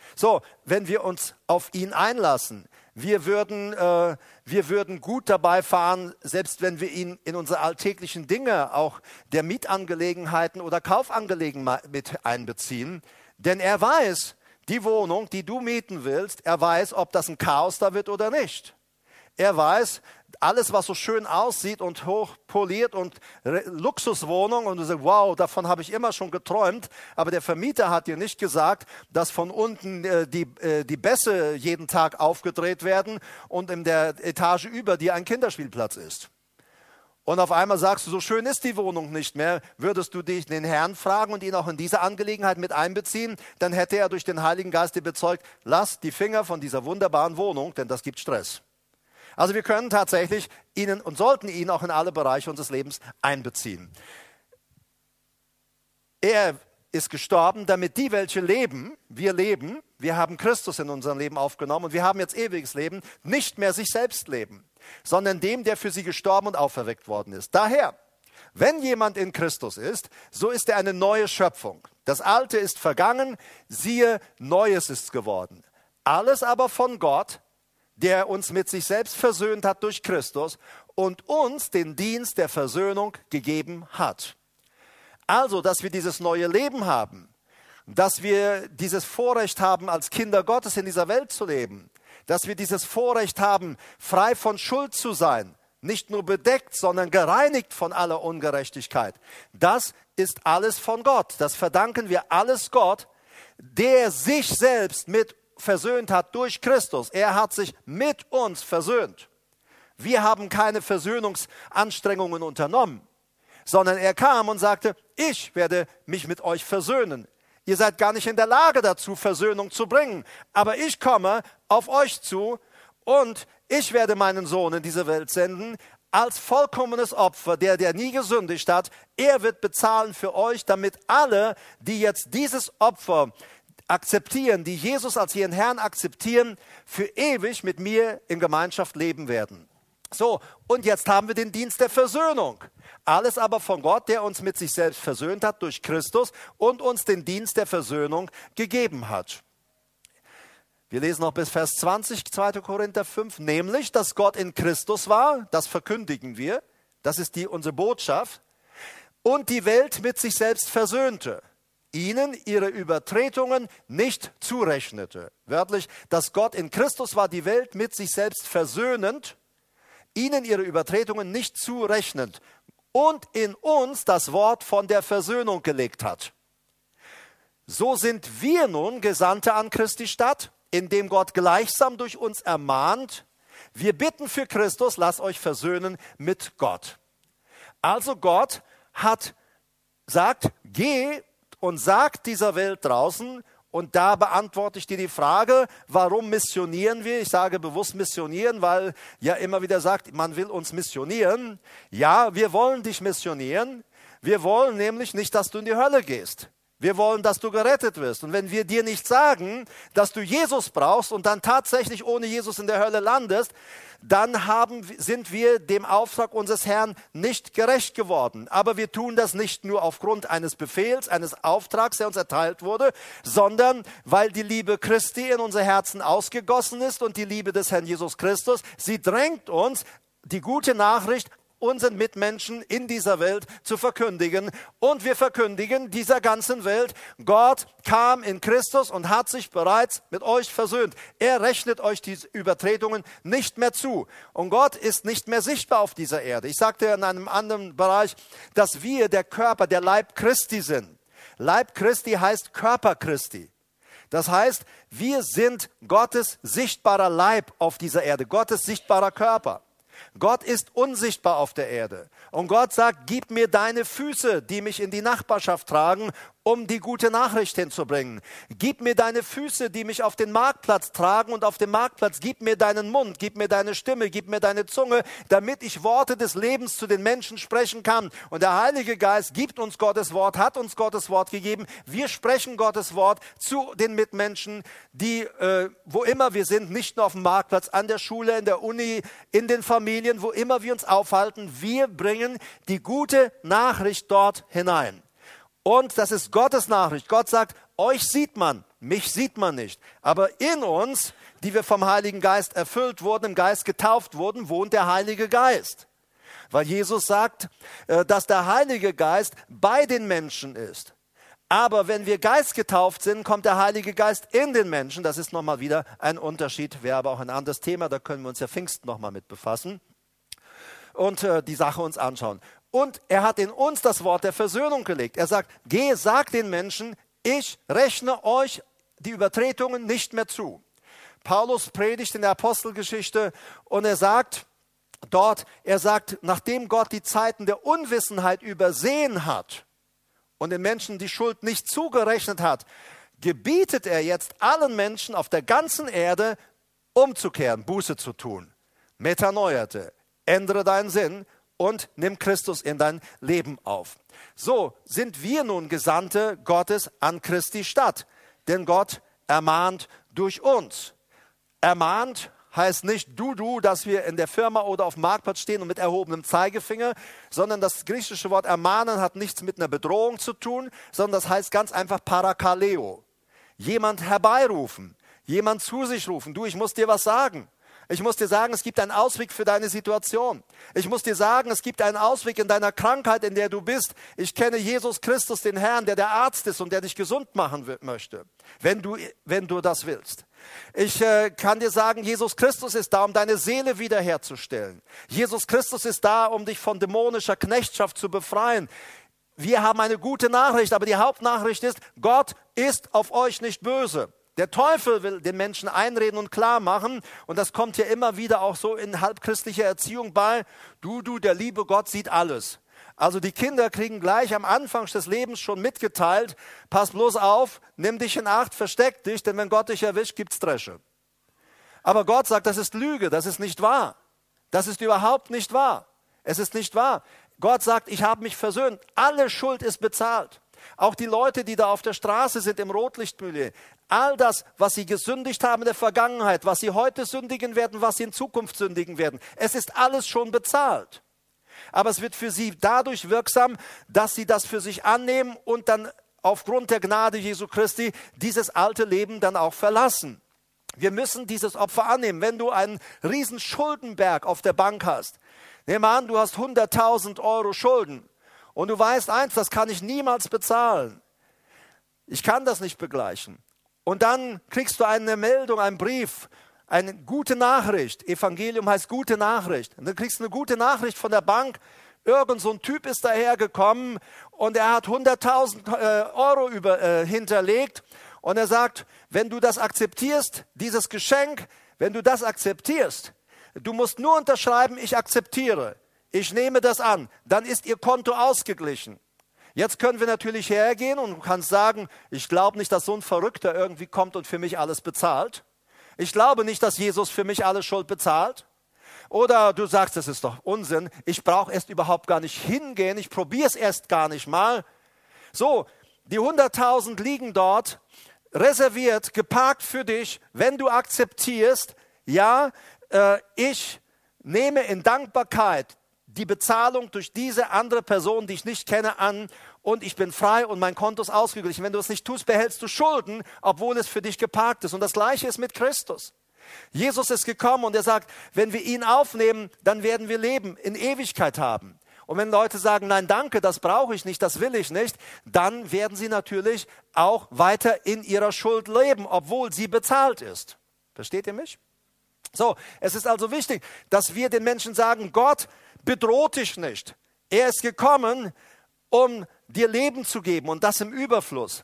So, wenn wir uns auf ihn einlassen, wir würden, äh, wir würden gut dabei fahren, selbst wenn wir ihn in unsere alltäglichen Dinge, auch der Mietangelegenheiten oder Kaufangelegenheiten mit einbeziehen. Denn er weiß, die Wohnung, die du mieten willst, er weiß, ob das ein Chaos da wird oder nicht. Er weiß, alles, was so schön aussieht und hochpoliert und Luxuswohnung, und du sagst, wow, davon habe ich immer schon geträumt, aber der Vermieter hat dir nicht gesagt, dass von unten äh, die, äh, die Bässe jeden Tag aufgedreht werden und in der Etage über dir ein Kinderspielplatz ist. Und auf einmal sagst du, so schön ist die Wohnung nicht mehr, würdest du dich den Herrn fragen und ihn auch in diese Angelegenheit mit einbeziehen, dann hätte er durch den Heiligen Geist dir bezeugt, lass die Finger von dieser wunderbaren Wohnung, denn das gibt Stress. Also wir können tatsächlich ihn und sollten ihn auch in alle Bereiche unseres Lebens einbeziehen. Er ist gestorben, damit die, welche leben, wir leben, wir haben Christus in unserem Leben aufgenommen und wir haben jetzt ewiges Leben, nicht mehr sich selbst leben, sondern dem, der für sie gestorben und auferweckt worden ist. Daher, wenn jemand in Christus ist, so ist er eine neue Schöpfung. Das Alte ist vergangen, siehe, Neues ist geworden. Alles aber von Gott, der uns mit sich selbst versöhnt hat durch Christus und uns den Dienst der Versöhnung gegeben hat. Also, dass wir dieses neue Leben haben, dass wir dieses Vorrecht haben, als Kinder Gottes in dieser Welt zu leben, dass wir dieses Vorrecht haben, frei von Schuld zu sein, nicht nur bedeckt, sondern gereinigt von aller Ungerechtigkeit. Das ist alles von Gott. Das verdanken wir alles Gott, der sich selbst mit versöhnt hat durch Christus. Er hat sich mit uns versöhnt. Wir haben keine Versöhnungsanstrengungen unternommen, sondern er kam und sagte, ich werde mich mit euch versöhnen. Ihr seid gar nicht in der Lage dazu, Versöhnung zu bringen, aber ich komme auf euch zu und ich werde meinen Sohn in diese Welt senden, als vollkommenes Opfer, der, der nie gesündigt hat. Er wird bezahlen für euch, damit alle, die jetzt dieses Opfer akzeptieren, die Jesus als ihren Herrn akzeptieren, für ewig mit mir in Gemeinschaft leben werden. So, und jetzt haben wir den Dienst der Versöhnung. Alles aber von Gott, der uns mit sich selbst versöhnt hat durch Christus und uns den Dienst der Versöhnung gegeben hat. Wir lesen noch bis Vers zwanzig, zweiter Korinther fünf, nämlich, dass Gott in Christus war, das verkündigen wir, das ist die, unsere Botschaft, und die Welt mit sich selbst versöhnte, ihnen ihre Übertretungen nicht zurechnete. Wörtlich, dass Gott in Christus war, die Welt mit sich selbst versöhnend, ihnen ihre Übertretungen nicht zurechnend und in uns das Wort von der Versöhnung gelegt hat. So sind wir nun Gesandte an Christi Stadt, indem Gott gleichsam durch uns ermahnt, wir bitten für Christus, lasst euch versöhnen mit Gott. Also Gott hat sagt, geh und sagt dieser Welt draußen, und da beantworte ich dir die Frage, warum missionieren wir? Ich sage bewusst missionieren, weil ja immer wieder sagt, man will uns missionieren. Ja, wir wollen dich missionieren. Wir wollen nämlich nicht, dass du in die Hölle gehst. Wir wollen, dass du gerettet wirst. Und wenn wir dir nicht sagen, dass du Jesus brauchst und dann tatsächlich ohne Jesus in der Hölle landest, dann haben, sind wir dem Auftrag unseres Herrn nicht gerecht geworden. Aber wir tun das nicht nur aufgrund eines Befehls, eines Auftrags, der uns erteilt wurde, sondern weil die Liebe Christi in unser Herzen ausgegossen ist und die Liebe des Herrn Jesus Christus, sie drängt uns, die gute Nachricht unseren Mitmenschen in dieser Welt zu verkündigen. Und wir verkündigen dieser ganzen Welt, Gott kam in Christus und hat sich bereits mit euch versöhnt. Er rechnet euch die Übertretungen nicht mehr zu. Und Gott ist nicht mehr sichtbar auf dieser Erde. Ich sagte in einem anderen Bereich, dass wir der Körper, der Leib Christi sind. Leib Christi heißt Körper Christi. Das heißt, wir sind Gottes sichtbarer Leib auf dieser Erde, Gottes sichtbarer Körper. Gott ist unsichtbar auf der Erde. Und Gott sagt, gib mir deine Füße, die mich in die Nachbarschaft tragen, um die gute Nachricht hinzubringen. Gib mir deine Füße, die mich auf den Marktplatz tragen, und auf dem Marktplatz gib mir deinen Mund, gib mir deine Stimme, gib mir deine Zunge, damit ich Worte des Lebens zu den Menschen sprechen kann. Und der Heilige Geist gibt uns Gottes Wort, hat uns Gottes Wort gegeben. Wir sprechen Gottes Wort zu den Mitmenschen, die, äh, wo immer wir sind, nicht nur auf dem Marktplatz, an der Schule, in der Uni, in den Familien, wo immer wir uns aufhalten. Wir bringen die gute Nachricht dort hinein. Und das ist Gottes Nachricht. Gott sagt, euch sieht man, mich sieht man nicht. Aber in uns, die wir vom Heiligen Geist erfüllt wurden, im Geist getauft wurden, wohnt der Heilige Geist. Weil Jesus sagt, dass der Heilige Geist bei den Menschen ist. Aber wenn wir geistgetauft sind, kommt der Heilige Geist in den Menschen. Das ist nochmal wieder ein Unterschied, wäre aber auch ein anderes Thema. Da können wir uns ja Pfingsten nochmal mit befassen und äh, die Sache uns anschauen. Und er hat in uns das Wort der Versöhnung gelegt. Er sagt, geh, sag den Menschen, ich rechne euch die Übertretungen nicht mehr zu. Paulus predigt in der Apostelgeschichte und er sagt dort, er sagt, nachdem Gott die Zeiten der Unwissenheit übersehen hat, und den Menschen die Schuld nicht zugerechnet hat, gebietet er jetzt allen Menschen auf der ganzen Erde umzukehren, Buße zu tun. Metanoiate, ändere deinen Sinn und nimm Christus in dein Leben auf. So sind wir nun Gesandte Gottes an Christi Stadt, denn Gott ermahnt durch uns. Ermahnt heißt nicht du, du, dass wir in der Firma oder auf dem Marktplatz stehen und mit erhobenem Zeigefinger, sondern das griechische Wort ermahnen hat nichts mit einer Bedrohung zu tun, sondern das heißt ganz einfach parakaleo. Jemand herbeirufen, jemand zu sich rufen. Du, ich muss dir was sagen. Ich muss dir sagen, es gibt einen Ausweg für deine Situation. Ich muss dir sagen, es gibt einen Ausweg in deiner Krankheit, in der du bist. Ich kenne Jesus Christus, den Herrn, der der Arzt ist und der dich gesund machen möchte, wenn du, wenn du das willst. Ich äh, kann dir sagen, Jesus Christus ist da, um deine Seele wiederherzustellen. Jesus Christus ist da, um dich von dämonischer Knechtschaft zu befreien. Wir haben eine gute Nachricht, aber die Hauptnachricht ist, Gott ist auf euch nicht böse. Der Teufel will den Menschen einreden und klar machen, und das kommt ja immer wieder auch so in halbchristlicher Erziehung bei, du, du, der liebe Gott sieht alles. Also die Kinder kriegen gleich am Anfang des Lebens schon mitgeteilt, pass bloß auf, nimm dich in Acht, versteck dich, denn wenn Gott dich erwischt, gibt's Dresche. Aber Gott sagt, das ist Lüge, das ist nicht wahr. Das ist überhaupt nicht wahr. Es ist nicht wahr. Gott sagt, ich habe mich versöhnt. Alle Schuld ist bezahlt. Auch die Leute, die da auf der Straße sind im Rotlichtmilieu, all das, was sie gesündigt haben in der Vergangenheit, was sie heute sündigen werden, was sie in Zukunft sündigen werden, es ist alles schon bezahlt. Aber es wird für sie dadurch wirksam, dass sie das für sich annehmen und dann aufgrund der Gnade Jesu Christi dieses alte Leben dann auch verlassen. Wir müssen dieses Opfer annehmen. Wenn du einen riesen Schuldenberg auf der Bank hast, nehmen wir an, du hast hunderttausend Euro Schulden und du weißt eins, das kann ich niemals bezahlen. Ich kann das nicht begleichen. Und dann kriegst du eine Meldung, einen Brief, eine gute Nachricht. Evangelium heißt gute Nachricht. Und dann kriegst du eine gute Nachricht von der Bank. Irgend so ein Typ ist dahergekommen und er hat hunderttausend Euro über, äh, hinterlegt. Und er sagt, wenn du das akzeptierst, dieses Geschenk, wenn du das akzeptierst, du musst nur unterschreiben, ich akzeptiere. Ich nehme das an. Dann ist ihr Konto ausgeglichen. Jetzt können wir natürlich hergehen und du kannst sagen, ich glaube nicht, dass so ein Verrückter irgendwie kommt und für mich alles bezahlt. Ich glaube nicht, dass Jesus für mich alle Schuld bezahlt. Oder du sagst, das ist doch Unsinn. Ich brauche erst überhaupt gar nicht hingehen. Ich probiere es erst gar nicht mal. So, die hunderttausend liegen dort, reserviert, geparkt für dich, wenn du akzeptierst, ja, äh, ich nehme in Dankbarkeit die Bezahlung durch diese andere Person, die ich nicht kenne, an und ich bin frei und mein Konto ist ausgeglichen. Wenn du es nicht tust, behältst du Schulden, obwohl es für dich geparkt ist. Und das Gleiche ist mit Christus. Jesus ist gekommen und er sagt, wenn wir ihn aufnehmen, dann werden wir Leben in Ewigkeit haben. Und wenn Leute sagen, nein, danke, das brauche ich nicht, das will ich nicht, dann werden sie natürlich auch weiter in ihrer Schuld leben, obwohl sie bezahlt ist. Versteht ihr mich? So, es ist also wichtig, dass wir den Menschen sagen, Gott bedroht dich nicht. Er ist gekommen, um dir Leben zu geben und das im Überfluss.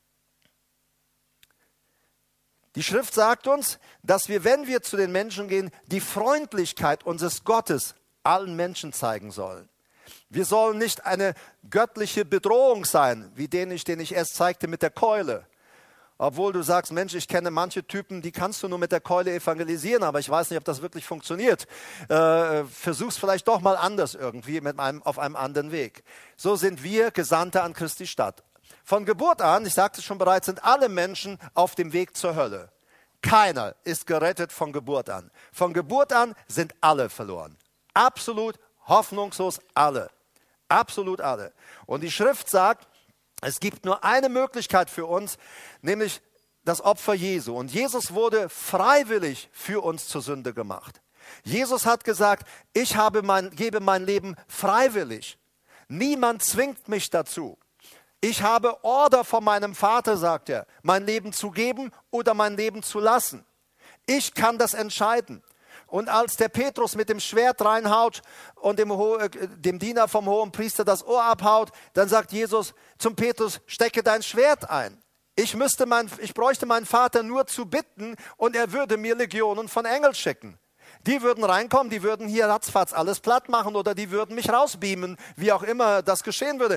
Die Schrift sagt uns, dass wir, wenn wir zu den Menschen gehen, die Freundlichkeit unseres Gottes allen Menschen zeigen sollen. Wir sollen nicht eine göttliche Bedrohung sein, wie den ich, den ich erst zeigte mit der Keule. Obwohl du sagst, Mensch, ich kenne manche Typen, die kannst du nur mit der Keule evangelisieren, aber ich weiß nicht, ob das wirklich funktioniert. Äh, versuch's vielleicht doch mal anders irgendwie, mit einem, auf einem anderen Weg. So sind wir Gesandte an Christi Stadt. Von Geburt an, ich sagte es schon bereits, sind alle Menschen auf dem Weg zur Hölle. Keiner ist gerettet von Geburt an. Von Geburt an sind alle verloren. Absolut hoffnungslos alle. Absolut alle. Und die Schrift sagt, es gibt nur eine Möglichkeit für uns, nämlich das Opfer Jesu. Und Jesus wurde freiwillig für uns zur Sünde gemacht. Jesus hat gesagt, ich habe mein, gebe mein Leben freiwillig. Niemand zwingt mich dazu. Ich habe Order von meinem Vater, sagt er, mein Leben zu geben oder mein Leben zu lassen. Ich kann das entscheiden. Und als der Petrus mit dem Schwert reinhaut und dem, dem Diener vom Hohenpriester das Ohr abhaut, dann sagt Jesus zum Petrus, stecke dein Schwert ein. Ich, müsste mein, ich bräuchte meinen Vater nur zu bitten und er würde mir Legionen von Engeln schicken. Die würden reinkommen, die würden hier ratzfatz alles platt machen oder die würden mich rausbeamen, wie auch immer das geschehen würde.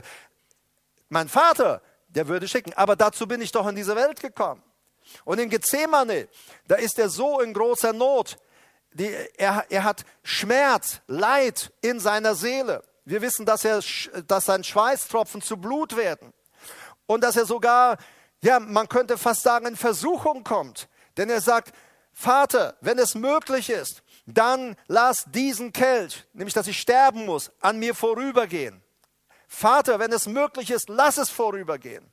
Mein Vater, der würde schicken, aber dazu bin ich doch in diese Welt gekommen. Und in Gethsemane, da ist er so in großer Not. Die, er, er hat Schmerz, Leid in seiner Seele. Wir wissen, dass, er, dass sein Schweißtropfen zu Blut werden. Und dass er sogar, ja, man könnte fast sagen, in Versuchung kommt. Denn er sagt, Vater, wenn es möglich ist, dann lass diesen Kelch, nämlich dass ich sterben muss, an mir vorübergehen. Vater, wenn es möglich ist, lass es vorübergehen.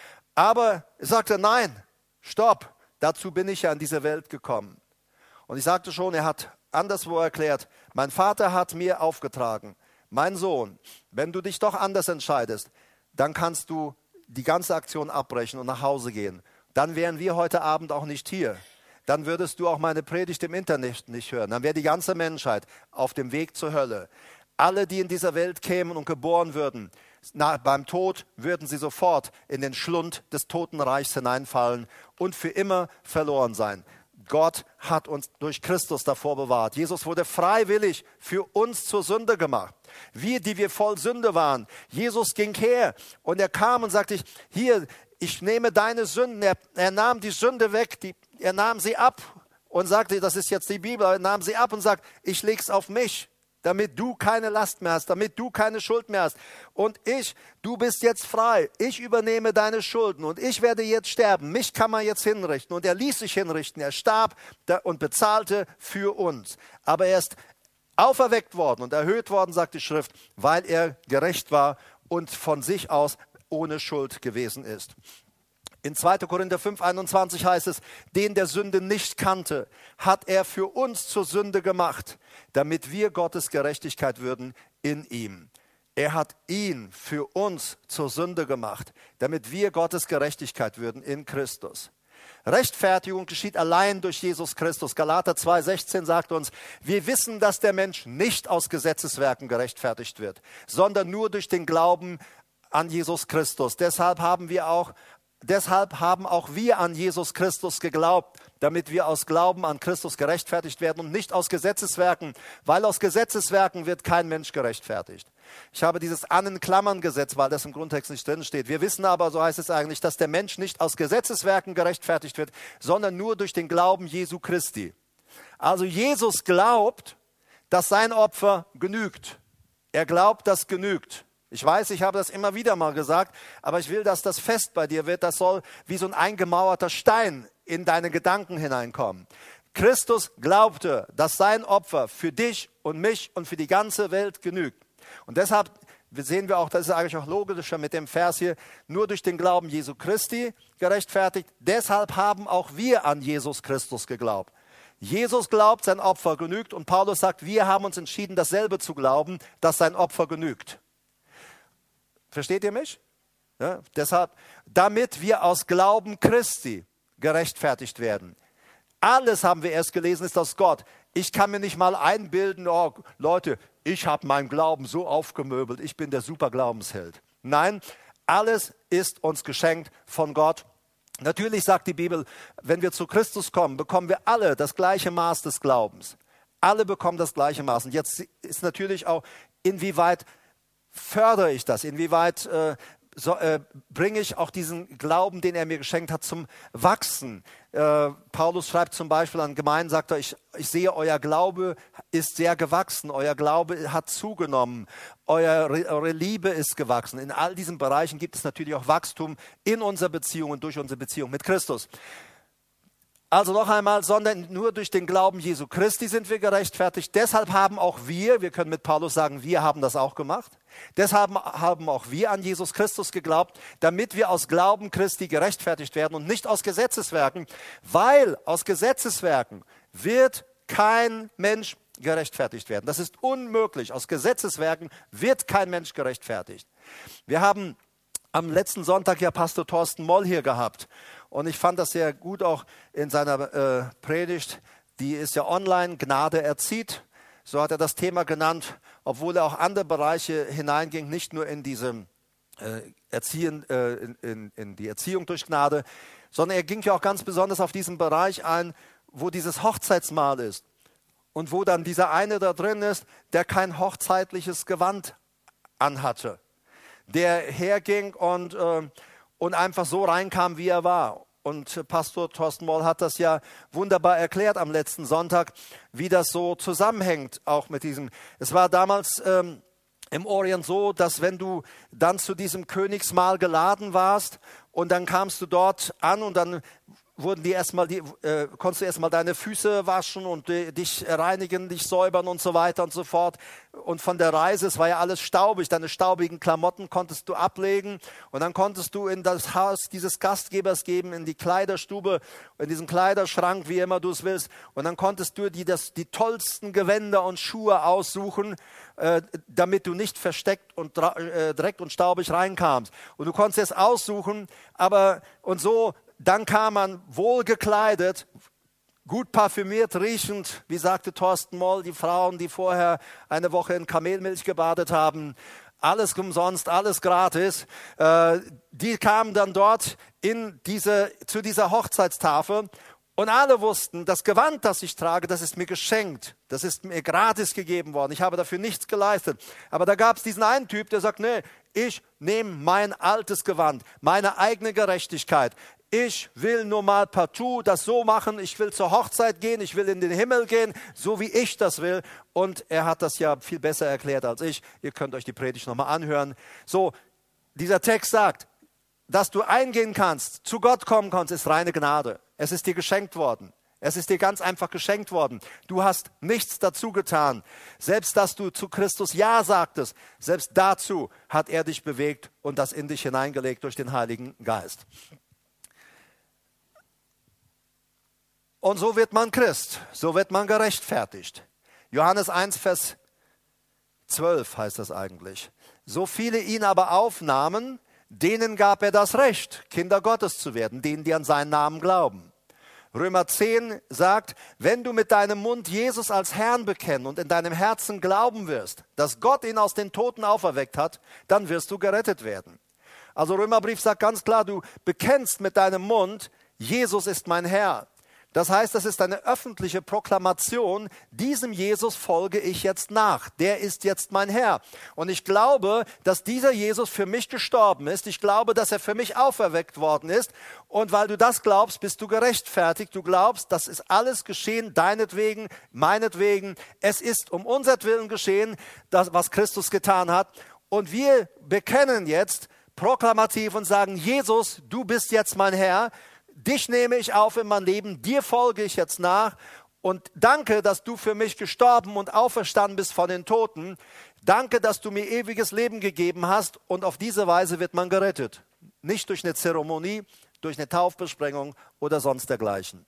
Aber er sagte, nein, stopp, dazu bin ich ja in diese Welt gekommen. Und ich sagte schon, er hat anderswo erklärt, mein Vater hat mir aufgetragen, mein Sohn, wenn du dich doch anders entscheidest, dann kannst du die ganze Aktion abbrechen und nach Hause gehen. Dann wären wir heute Abend auch nicht hier. Dann würdest du auch meine Predigt im Internet nicht hören. Dann wäre die ganze Menschheit auf dem Weg zur Hölle. Alle, die in dieser Welt kämen und geboren würden, na, beim Tod würden sie sofort in den Schlund des Totenreichs hineinfallen und für immer verloren sein. Gott hat uns durch Christus davor bewahrt. Jesus wurde freiwillig für uns zur Sünde gemacht. Wir, die wir voll Sünde waren. Jesus ging her und er kam und sagte, hier, ich nehme deine Sünden. Er, er nahm die Sünde weg, die, er nahm sie ab und sagte, das ist jetzt die Bibel, er nahm sie ab und sagt, ich leg's auf mich, damit du keine Last mehr hast, damit du keine Schuld mehr hast. Und ich, du bist jetzt frei. Ich übernehme deine Schulden und ich werde jetzt sterben. Mich kann man jetzt hinrichten. Und er ließ sich hinrichten. Er starb und bezahlte für uns. Aber er ist auferweckt worden und erhöht worden, sagt die Schrift, weil er gerecht war und von sich aus ohne Schuld gewesen ist. In zweiter Korinther fünf, einundzwanzig heißt es, den der Sünde nicht kannte, hat er für uns zur Sünde gemacht, damit wir Gottes Gerechtigkeit würden in ihm. Er hat ihn für uns zur Sünde gemacht, damit wir Gottes Gerechtigkeit würden in Christus. Rechtfertigung geschieht allein durch Jesus Christus. Galater zwei, sechzehn sagt uns, wir wissen, dass der Mensch nicht aus Gesetzeswerken gerechtfertigt wird, sondern nur durch den Glauben an Jesus Christus. Deshalb haben wir auch Deshalb haben auch wir an Jesus Christus geglaubt, damit wir aus Glauben an Christus gerechtfertigt werden und nicht aus Gesetzeswerken, weil aus Gesetzeswerken wird kein Mensch gerechtfertigt. Ich habe dieses An-in-Klammern gesetzt, weil das im Grundtext nicht drin steht. Wir wissen aber, so heißt es eigentlich, dass der Mensch nicht aus Gesetzeswerken gerechtfertigt wird, sondern nur durch den Glauben Jesu Christi. Also Jesus glaubt, dass sein Opfer genügt. Er glaubt, dass genügt. Ich weiß, ich habe das immer wieder mal gesagt, aber ich will, dass das fest bei dir wird. Das soll wie so ein eingemauerter Stein in deine Gedanken hineinkommen. Christus glaubte, dass sein Opfer für dich und mich und für die ganze Welt genügt. Und deshalb sehen wir auch, das ist eigentlich auch logischer mit dem Vers hier, nur durch den Glauben Jesu Christi gerechtfertigt. Deshalb haben auch wir an Jesus Christus geglaubt. Jesus glaubt, sein Opfer genügt und Paulus sagt, wir haben uns entschieden, dasselbe zu glauben, dass sein Opfer genügt. Versteht ihr mich? Ja, deshalb, damit wir aus Glauben Christi gerechtfertigt werden. Alles haben wir erst gelesen, ist aus Gott. Ich kann mir nicht mal einbilden, oh Leute, ich habe meinen Glauben so aufgemöbelt, ich bin der super Glaubensheld. Nein, alles ist uns geschenkt von Gott. Natürlich sagt die Bibel, wenn wir zu Christus kommen, bekommen wir alle das gleiche Maß des Glaubens. Alle bekommen das gleiche Maß. Und jetzt ist natürlich auch, inwieweit fördere ich das? Inwieweit äh, so, äh, bringe ich auch diesen Glauben, den er mir geschenkt hat, zum Wachsen? Äh, Paulus schreibt zum Beispiel an Gemeinden, sagt er, ich, ich sehe, euer Glaube ist sehr gewachsen, euer Glaube hat zugenommen, eure, eure Liebe ist gewachsen. In all diesen Bereichen gibt es natürlich auch Wachstum in unserer Beziehung und durch unsere Beziehung mit Christus. Also noch einmal, sondern nur durch den Glauben Jesu Christi sind wir gerechtfertigt. Deshalb haben auch wir, wir können mit Paulus sagen, wir haben das auch gemacht. Deshalb haben auch wir an Jesus Christus geglaubt, damit wir aus Glauben Christi gerechtfertigt werden und nicht aus Gesetzeswerken, weil aus Gesetzeswerken wird kein Mensch gerechtfertigt werden. Das ist unmöglich. Aus Gesetzeswerken wird kein Mensch gerechtfertigt. Wir haben am letzten Sonntag ja Pastor Thorsten Moll hier gehabt. Und ich fand das sehr gut auch in seiner äh, Predigt. Die ist ja online, Gnade erzieht. So hat er das Thema genannt, obwohl er auch andere Bereiche hineinging, nicht nur in diese äh, Erziehen, äh, in, in, in die Erziehung durch Gnade, sondern er ging ja auch ganz besonders auf diesen Bereich ein, wo dieses Hochzeitsmahl ist. Und wo dann dieser eine da drin ist, der kein hochzeitliches Gewand anhatte. Der herging und, äh, und einfach so reinkam, wie er war. Und Pastor Thorsten Moll hat das ja wunderbar erklärt am letzten Sonntag, wie das so zusammenhängt, auch mit diesem. Es war damals ähm, im Orient so, dass wenn du dann zu diesem Königsmahl geladen warst und dann kamst du dort an und dann wurden die erstmal die, äh, konntest du erstmal deine Füße waschen und äh, dich reinigen, dich säubern und so weiter und so fort. Und von der Reise, es war ja alles staubig, deine staubigen Klamotten konntest du ablegen und dann konntest du in das Haus dieses Gastgebers geben, in die Kleiderstube, in diesen Kleiderschrank, wie immer du es willst. Und dann konntest du die, das, die tollsten Gewänder und Schuhe aussuchen, äh, damit du nicht versteckt und äh, direkt und staubig reinkamst. Und du konntest es aussuchen, aber und so dann kam man wohl gekleidet, gut parfümiert, riechend, wie sagte Thorsten Moll, die Frauen, die vorher eine Woche in Kamelmilch gebadet haben, alles umsonst, alles gratis, äh, die kamen dann dort in diese, zu dieser Hochzeitstafel und alle wussten, das Gewand, das ich trage, das ist mir geschenkt, das ist mir gratis gegeben worden, ich habe dafür nichts geleistet. Aber da gab es diesen einen Typ, der sagt, nee, ich nehme mein altes Gewand, meine eigene Gerechtigkeit. Ich will nur mal partout das so machen, ich will zur Hochzeit gehen, ich will in den Himmel gehen, so wie ich das will. Und er hat das ja viel besser erklärt als ich. Ihr könnt euch die Predigt nochmal anhören. So, dieser Text sagt, dass du eingehen kannst, zu Gott kommen kannst, ist reine Gnade. Es ist dir geschenkt worden. Es ist dir ganz einfach geschenkt worden. Du hast nichts dazu getan. Selbst, dass du zu Christus Ja sagtest, selbst dazu hat er dich bewegt und das in dich hineingelegt durch den Heiligen Geist. Und so wird man Christ, so wird man gerechtfertigt. Johannes eins, Vers zwölf heißt das eigentlich. So viele ihn aber aufnahmen, denen gab er das Recht, Kinder Gottes zu werden, denen, die an seinen Namen glauben. Römer zehn sagt, wenn du mit deinem Mund Jesus als Herrn bekennen und in deinem Herzen glauben wirst, dass Gott ihn aus den Toten auferweckt hat, dann wirst du gerettet werden. Also Römerbrief sagt ganz klar, du bekennst mit deinem Mund, Jesus ist mein Herr. Das heißt, das ist eine öffentliche Proklamation, diesem Jesus folge ich jetzt nach. Der ist jetzt mein Herr. Und ich glaube, dass dieser Jesus für mich gestorben ist. Ich glaube, dass er für mich auferweckt worden ist. Und weil du das glaubst, bist du gerechtfertigt. Du glaubst, das ist alles geschehen, deinetwegen, meinetwegen. Es ist um unsertwillen geschehen, das, was Christus getan hat. Und wir bekennen jetzt proklamativ und sagen, Jesus, du bist jetzt mein Herr. Dich nehme ich auf in mein Leben, dir folge ich jetzt nach und danke, dass du für mich gestorben und auferstanden bist von den Toten. Danke, dass du mir ewiges Leben gegeben hast und auf diese Weise wird man gerettet. Nicht durch eine Zeremonie, durch eine Taufbesprengung oder sonst dergleichen.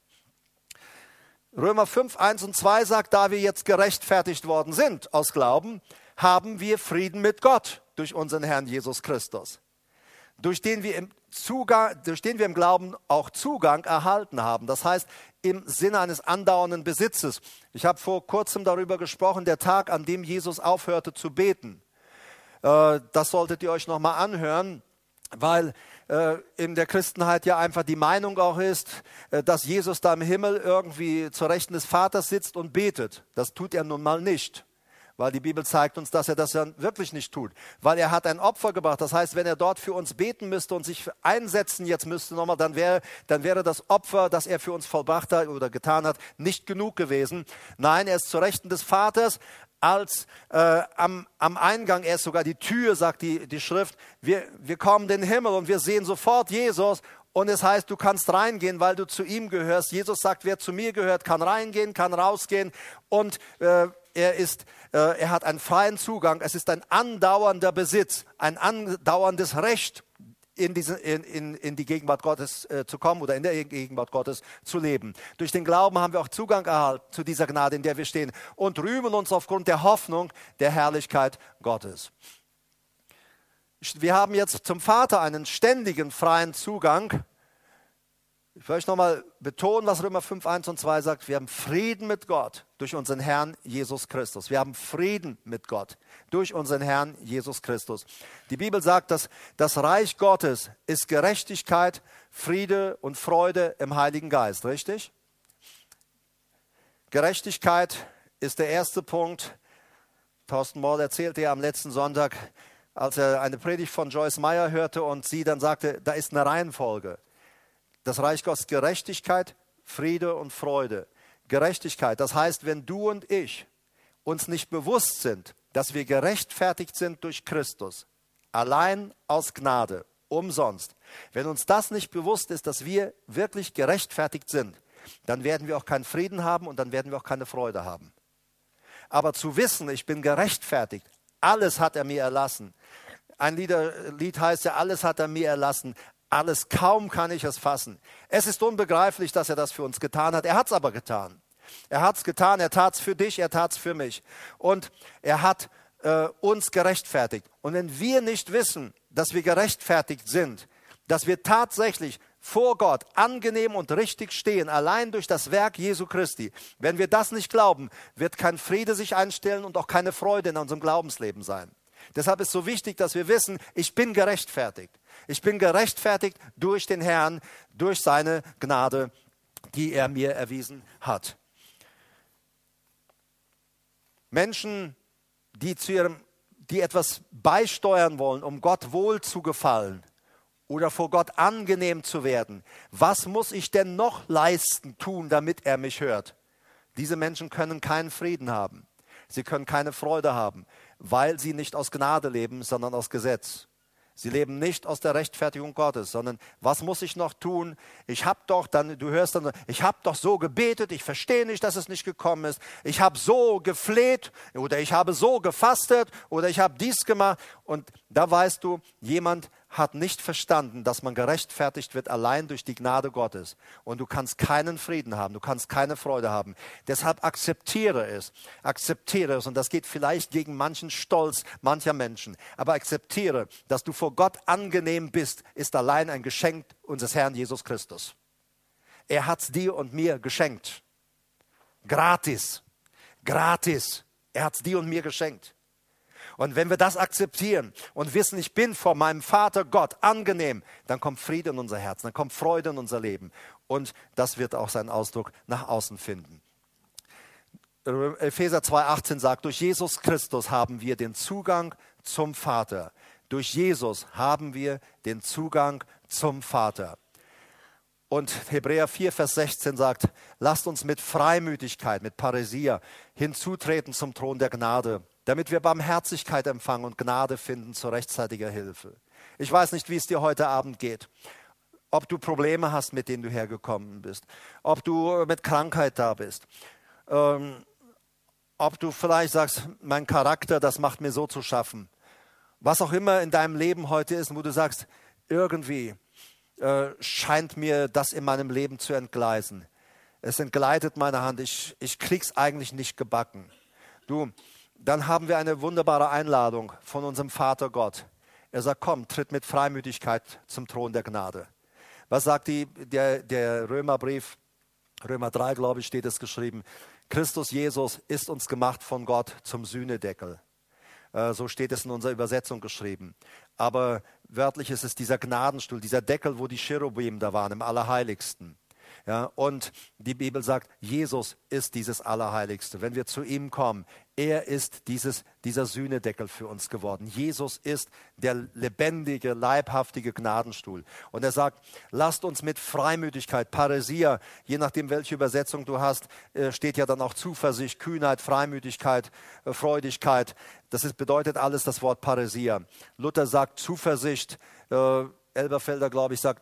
Römer fünf, eins und zwei sagt, da wir jetzt gerechtfertigt worden sind aus Glauben, haben wir Frieden mit Gott durch unseren Herrn Jesus Christus, durch den wir im Zugang, durch den wir im Glauben auch Zugang erhalten haben. Das heißt, im Sinne eines andauernden Besitzes. Ich habe vor kurzem darüber gesprochen, der Tag, an dem Jesus aufhörte zu beten. Äh, das solltet ihr euch nochmal anhören, weil äh, in der Christenheit ja einfach die Meinung auch ist, äh, dass Jesus da im Himmel irgendwie zur Rechten des Vaters sitzt und betet. Das tut er nun mal nicht. Weil die Bibel zeigt uns, dass er das ja wirklich nicht tut. Weil er hat ein Opfer gebracht. Das heißt, wenn er dort für uns beten müsste und sich einsetzen jetzt müsste nochmal, dann wäre, dann wäre das Opfer, das er für uns vollbracht hat oder getan hat, nicht genug gewesen. Nein, er ist zur Rechten des Vaters. Als äh, am, am Eingang, er ist sogar die Tür, sagt die, die Schrift. Wir, wir kommen in den Himmel und wir sehen sofort Jesus Und es heißt, du kannst reingehen, weil du zu ihm gehörst. Jesus sagt, wer zu mir gehört, kann reingehen, kann rausgehen. Und äh, er, ist, äh, er hat einen freien Zugang. Es ist ein andauernder Besitz, ein andauerndes Recht, in, diese, in, in, in die Gegenwart Gottes äh, zu kommen oder in der Gegenwart Gottes zu leben. Durch den Glauben haben wir auch Zugang erhalten zu dieser Gnade, in der wir stehen, und rühmen uns aufgrund der Hoffnung der Herrlichkeit Gottes. Wir haben jetzt zum Vater einen ständigen freien Zugang. Ich möchte nochmal betonen, was Römer fünf, eins und zwei sagt. Wir haben Frieden mit Gott durch unseren Herrn Jesus Christus. Wir haben Frieden mit Gott durch unseren Herrn Jesus Christus. Die Bibel sagt, dass das Reich Gottes ist Gerechtigkeit, Friede und Freude im Heiligen Geist. Richtig? Gerechtigkeit ist der erste Punkt. Thorsten Moll erzählte ja am letzten Sonntag, als er eine Predigt von Joyce Meyer hörte und sie dann sagte, da ist eine Reihenfolge. Das Reich Gottes, Gerechtigkeit, Friede und Freude. Gerechtigkeit, das heißt, wenn du und ich uns nicht bewusst sind, dass wir gerechtfertigt sind durch Christus, allein aus Gnade, umsonst. Wenn uns das nicht bewusst ist, dass wir wirklich gerechtfertigt sind, dann werden wir auch keinen Frieden haben und dann werden wir auch keine Freude haben. Aber zu wissen, ich bin gerechtfertigt, alles hat er mir erlassen. Ein Lieder, Lied heißt ja, alles hat er mir erlassen. Alles, kaum kann ich es fassen. Es ist unbegreiflich, dass er das für uns getan hat. Er hat es aber getan. Er hat es getan, er tat es für dich, er tat es für mich. Und er hat äh, uns gerechtfertigt. Und wenn wir nicht wissen, dass wir gerechtfertigt sind, dass wir tatsächlich vor Gott angenehm und richtig stehen, allein durch das Werk Jesu Christi, wenn wir das nicht glauben, wird kein Friede sich einstellen und auch keine Freude in unserem Glaubensleben sein. Deshalb ist es so wichtig, dass wir wissen, ich bin gerechtfertigt. Ich bin gerechtfertigt durch den Herrn, durch seine Gnade, die er mir erwiesen hat. Menschen, die, zu ihrem, die etwas beisteuern wollen, um Gott wohl zu gefallen oder vor Gott angenehm zu werden, was muss ich denn noch leisten, tun, damit er mich hört? Diese Menschen können keinen Frieden haben. Sie können keine Freude haben, weil sie nicht aus Gnade leben, sondern aus Gesetz. Sie leben nicht aus der Rechtfertigung Gottes, sondern was muss ich noch tun? Ich habe doch dann, du hörst dann, ich habe doch so gebetet, ich verstehe nicht, dass es nicht gekommen ist. Ich habe so gefleht oder ich habe so gefastet oder ich habe dies gemacht. Und da weißt du, jemand hat nicht verstanden, dass man gerechtfertigt wird allein durch die Gnade Gottes. Und du kannst keinen Frieden haben, du kannst keine Freude haben. Deshalb akzeptiere es, akzeptiere es. Und das geht vielleicht gegen manchen Stolz mancher Menschen. Aber akzeptiere, dass du vor Gott angenehm bist, ist allein ein Geschenk unseres Herrn Jesus Christus. Er hat es dir und mir geschenkt. Gratis. Gratis. Er hat es dir und mir geschenkt. Und wenn wir das akzeptieren und wissen, ich bin vor meinem Vater Gott angenehm, dann kommt Friede in unser Herz, dann kommt Freude in unser Leben. Und das wird auch seinen Ausdruck nach außen finden. Epheser zwei achtzehn sagt, durch Jesus Christus haben wir den Zugang zum Vater. Durch Jesus haben wir den Zugang zum Vater. Und Hebräer vier, Vers sechzehn sagt, lasst uns mit Freimütigkeit, mit Paräsia hinzutreten zum Thron der Gnade, damit wir Barmherzigkeit empfangen und Gnade finden zu rechtzeitiger Hilfe. Ich weiß nicht, wie es dir heute Abend geht. Ob du Probleme hast, mit denen du hergekommen bist. Ob du mit Krankheit da bist. Ähm, ob du vielleicht sagst, mein Charakter, das macht mir so zu schaffen. Was auch immer in deinem Leben heute ist, wo du sagst, irgendwie äh, scheint mir das in meinem Leben zu entgleisen. Es entgleitet meine Hand. Ich, ich krieg's eigentlich nicht gebacken. Du, dann haben wir eine wunderbare Einladung von unserem Vater Gott. Er sagt, komm, tritt mit Freimütigkeit zum Thron der Gnade. Was sagt die, der, der Römerbrief? Römer drei, glaube ich, steht es geschrieben. Christus Jesus ist uns gemacht von Gott zum Sühnedeckel. Äh, so steht es in unserer Übersetzung geschrieben. Aber wörtlich ist es dieser Gnadenstuhl, dieser Deckel, wo die Cherubim da waren, im Allerheiligsten. Ja, und die Bibel sagt, Jesus ist dieses Allerheiligste. Wenn wir zu ihm kommen, er ist dieses, dieser Sühnedeckel für uns geworden. Jesus ist der lebendige, leibhaftige Gnadenstuhl. Und er sagt, lasst uns mit Freimütigkeit, Paräsia, je nachdem welche Übersetzung du hast, steht ja dann auch Zuversicht, Kühnheit, Freimütigkeit, Freudigkeit. Das ist, bedeutet alles das Wort Paräsia. Luther sagt Zuversicht, äh, Elberfelder, glaube ich, sagt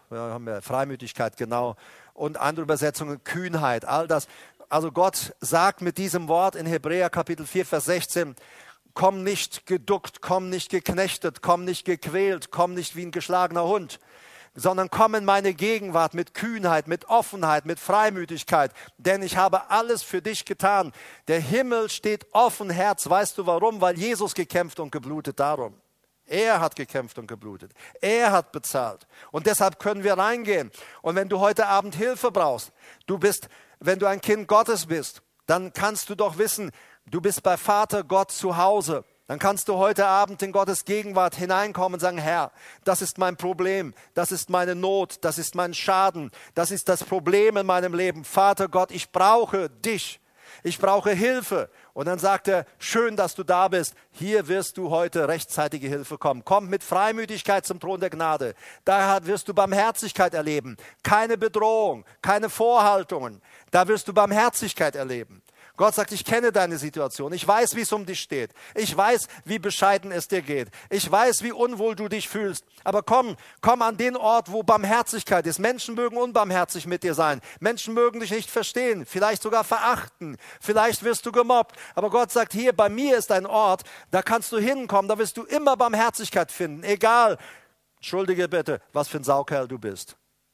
ja, haben wir Freimütigkeit, genau. Und andere Übersetzungen, Kühnheit, all das. Also Gott sagt mit diesem Wort in Hebräer Kapitel vier, Vers sechzehn, komm nicht geduckt, komm nicht geknechtet, komm nicht gequält, komm nicht wie ein geschlagener Hund, sondern komm in meine Gegenwart mit Kühnheit, mit Offenheit, mit Freimütigkeit, denn ich habe alles für dich getan. Der Himmel steht offen, Herz. Weißt du warum? Weil Jesus gekämpft und geblutet darum. Er hat gekämpft und geblutet. Er hat bezahlt. Und deshalb können wir reingehen. Und wenn du heute Abend Hilfe brauchst, du bist, wenn du ein Kind Gottes bist, dann kannst du doch wissen, du bist bei Vater Gott zu Hause. Dann kannst du heute Abend in Gottes Gegenwart hineinkommen und sagen, Herr, das ist mein Problem, das ist meine Not, das ist mein Schaden, das ist das Problem in meinem Leben. Vater Gott, ich brauche dich, ich brauche Hilfe. Und dann sagt er, schön, dass du da bist, hier wirst du heute rechtzeitige Hilfe kommen. Komm mit Freimütigkeit zum Thron der Gnade. Da wirst du Barmherzigkeit erleben, keine Bedrohung, keine Vorhaltungen. Da wirst du Barmherzigkeit erleben. Gott sagt, ich kenne deine Situation. Ich weiß, wie es um dich steht. Ich weiß, wie bescheiden es dir geht. Ich weiß, wie unwohl du dich fühlst. Aber komm, komm an den Ort, wo Barmherzigkeit ist. Menschen mögen unbarmherzig mit dir sein. Menschen mögen dich nicht verstehen, vielleicht sogar verachten. Vielleicht wirst du gemobbt. Aber Gott sagt, hier bei mir ist ein Ort, da kannst du hinkommen. Da wirst du immer Barmherzigkeit finden. Egal, entschuldige bitte, was für ein Saukerl du bist.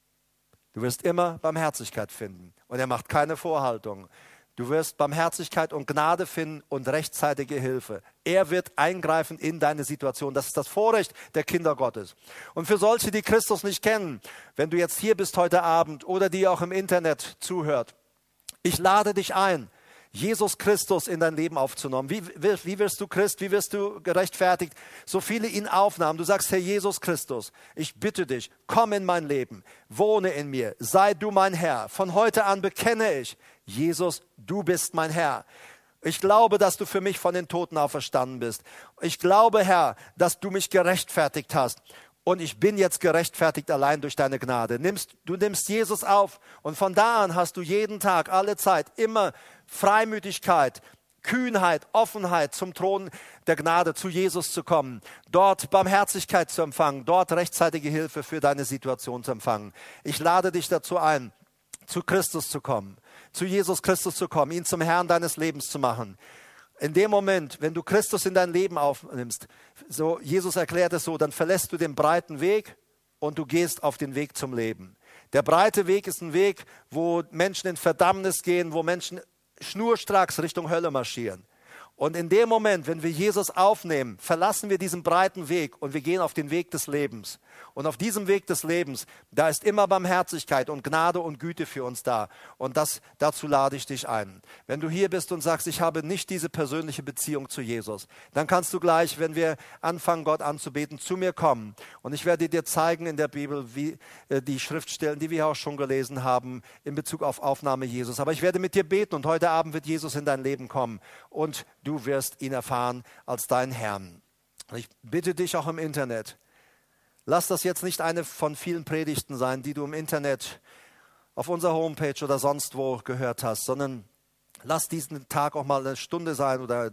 Du wirst immer Barmherzigkeit finden. Und er macht keine Vorhaltung. Du wirst Barmherzigkeit und Gnade finden und rechtzeitige Hilfe. Er wird eingreifen in deine Situation. Das ist das Vorrecht der Kinder Gottes. Und für solche, die Christus nicht kennen, wenn du jetzt hier bist heute Abend oder die auch im Internet zuhört, ich lade dich ein, Jesus Christus in dein Leben aufzunehmen. Wie, wie, wie wirst du Christ? Wie wirst du gerechtfertigt? So viele ihn aufnahmen. Du sagst, Herr Jesus Christus, ich bitte dich, komm in mein Leben, wohne in mir, sei du mein Herr. Von heute an bekenne ich, Jesus, du bist mein Herr. Ich glaube, dass du für mich von den Toten auferstanden bist. Ich glaube, Herr, dass du mich gerechtfertigt hast. Und ich bin jetzt gerechtfertigt allein durch deine Gnade. Nimmst, du nimmst Jesus auf und von da an hast du jeden Tag, alle Zeit, immer Freimütigkeit, Kühnheit, Offenheit zum Thron der Gnade, zu Jesus zu kommen, dort Barmherzigkeit zu empfangen, dort rechtzeitige Hilfe für deine Situation zu empfangen. Ich lade dich dazu ein, zu Christus zu kommen, zu Jesus Christus zu kommen, ihn zum Herrn deines Lebens zu machen. In dem Moment, wenn du Christus in dein Leben aufnimmst, so Jesus erklärt es so, dann verlässt du den breiten Weg und du gehst auf den Weg zum Leben. Der breite Weg ist ein Weg, wo Menschen in Verdammnis gehen, wo Menschen schnurstracks Richtung Hölle marschieren. Und in dem Moment, wenn wir Jesus aufnehmen, verlassen wir diesen breiten Weg und wir gehen auf den Weg des Lebens. Und auf diesem Weg des Lebens, da ist immer Barmherzigkeit und Gnade und Güte für uns da. Und das, dazu lade ich dich ein. Wenn du hier bist und sagst, ich habe nicht diese persönliche Beziehung zu Jesus, dann kannst du gleich, wenn wir anfangen, Gott anzubeten, zu mir kommen. Und ich werde dir zeigen in der Bibel, wie äh, die Schriftstellen, die wir auch schon gelesen haben, in Bezug auf Aufnahme Jesus. Aber ich werde mit dir beten und heute Abend wird Jesus in dein Leben kommen. Und du wirst ihn erfahren als deinen Herrn. Ich bitte dich auch im Internet, lass das jetzt nicht eine von vielen Predigten sein, die du im Internet auf unserer Homepage oder sonst wo gehört hast, sondern lass diesen Tag auch mal eine Stunde sein oder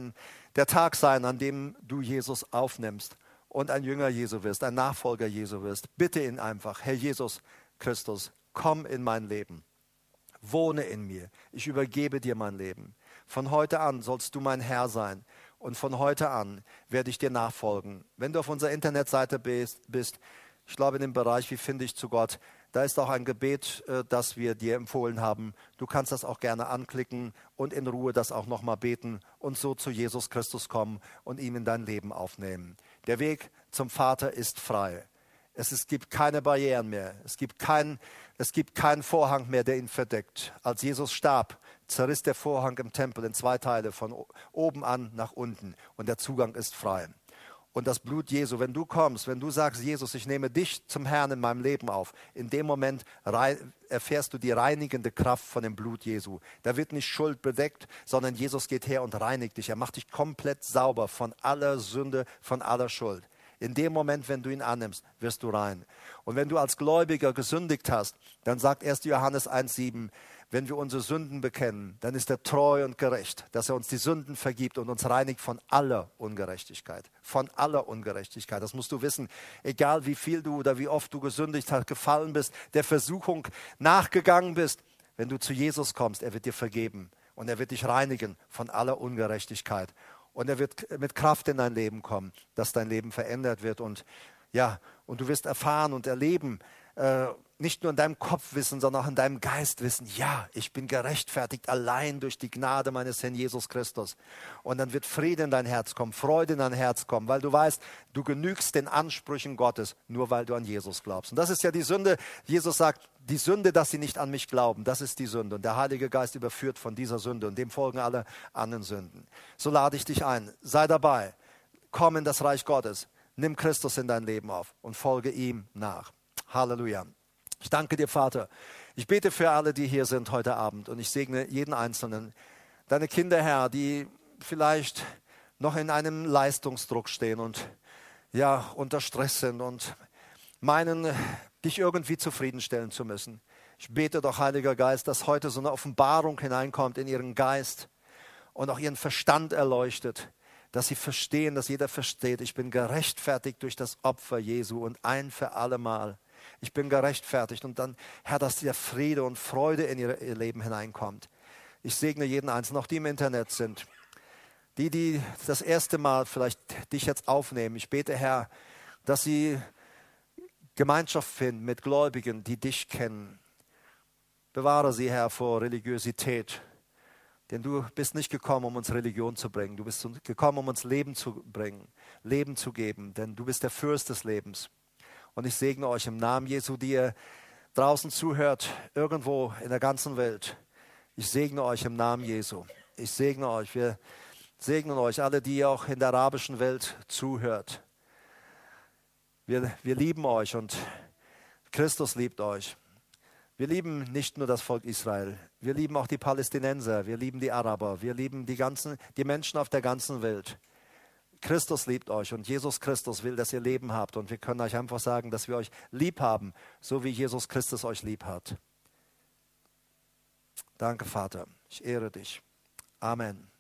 der Tag sein, an dem du Jesus aufnimmst und ein Jünger Jesu wirst, ein Nachfolger Jesu wirst. Bitte ihn einfach, Herr Jesus Christus, komm in mein Leben, wohne in mir, ich übergebe dir mein Leben. Von heute an sollst du mein Herr sein und von heute an werde ich dir nachfolgen. Wenn du auf unserer Internetseite bist, bist, ich glaube in dem Bereich, wie finde ich zu Gott, da ist auch ein Gebet, das wir dir empfohlen haben. Du kannst das auch gerne anklicken und in Ruhe das auch nochmal beten und so zu Jesus Christus kommen und ihn in dein Leben aufnehmen. Der Weg zum Vater ist frei. Es, es gibt keine Barrieren mehr. Es gibt keinen, es gibt keinen Vorhang mehr, der ihn verdeckt. Als Jesus starb, zerriss der Vorhang im Tempel in zwei Teile, von oben an nach unten. Und der Zugang ist frei. Und das Blut Jesu, wenn du kommst, wenn du sagst, Jesus, ich nehme dich zum Herrn in meinem Leben auf, in dem Moment erfährst du die reinigende Kraft von dem Blut Jesu. Da wird nicht Schuld bedeckt, sondern Jesus geht her und reinigt dich. Er macht dich komplett sauber von aller Sünde, von aller Schuld. In dem Moment, wenn du ihn annimmst, wirst du rein. Und wenn du als Gläubiger gesündigt hast, dann sagt erster Johannes eins sieben, wenn wir unsere Sünden bekennen, dann ist er treu und gerecht, dass er uns die Sünden vergibt und uns reinigt von aller Ungerechtigkeit. Von aller Ungerechtigkeit. Das musst du wissen. Egal wie viel du oder wie oft du gesündigt hast, gefallen bist, der Versuchung nachgegangen bist, wenn du zu Jesus kommst, er wird dir vergeben und er wird dich reinigen von aller Ungerechtigkeit. Und er wird mit Kraft in dein Leben kommen, dass dein Leben verändert wird. Und ja, und du wirst erfahren und erleben, äh, nicht nur in deinem Kopf wissen, sondern auch in deinem Geist wissen, ja, ich bin gerechtfertigt allein durch die Gnade meines Herrn Jesus Christus. Und dann wird Friede in dein Herz kommen, Freude in dein Herz kommen, weil du weißt, du genügst den Ansprüchen Gottes, nur weil du an Jesus glaubst. Und das ist ja die Sünde. Jesus sagt, die Sünde, dass sie nicht an mich glauben, das ist die Sünde. Und der Heilige Geist überführt von dieser Sünde und dem folgen alle anderen Sünden. So lade ich dich ein, sei dabei, komm in das Reich Gottes, nimm Christus in dein Leben auf und folge ihm nach. Halleluja. Ich danke dir, Vater. Ich bete für alle, die hier sind heute Abend und ich segne jeden Einzelnen. Deine Kinder, Herr, die vielleicht noch in einem Leistungsdruck stehen und ja, unter Stress sind und meinen, dich irgendwie zufriedenstellen zu müssen. Ich bete doch, Heiliger Geist, dass heute so eine Offenbarung hineinkommt in ihren Geist und auch ihren Verstand erleuchtet, dass sie verstehen, dass jeder versteht, ich bin gerechtfertigt durch das Opfer Jesu und ein für alle Mal. Ich bin gerechtfertigt und dann, Herr, dass der Friede und Freude in ihr, ihr Leben hineinkommt. Ich segne jeden Einzelnen, auch die im Internet sind. Die, die das erste Mal vielleicht dich jetzt aufnehmen. Ich bete, Herr, dass sie Gemeinschaft finden mit Gläubigen, die dich kennen. Bewahre sie, Herr, vor Religiosität. Denn du bist nicht gekommen, um uns Religion zu bringen. Du bist gekommen, um uns Leben zu bringen, Leben zu geben. Denn du bist der Fürst des Lebens. Und ich segne euch im Namen Jesu, die ihr draußen zuhört, irgendwo in der ganzen Welt. Ich segne euch im Namen Jesu. Ich segne euch. Wir segnen euch, alle, die auch in der arabischen Welt zuhört. Wir, wir lieben euch und Christus liebt euch. Wir lieben nicht nur das Volk Israel. Wir lieben auch die Palästinenser. Wir lieben die Araber. Wir lieben die ganzen, die Menschen auf der ganzen Welt. Christus liebt euch und Jesus Christus will, dass ihr Leben habt. Und wir können euch einfach sagen, dass wir euch lieb haben, so wie Jesus Christus euch lieb hat. Danke, Vater. Ich ehre dich. Amen.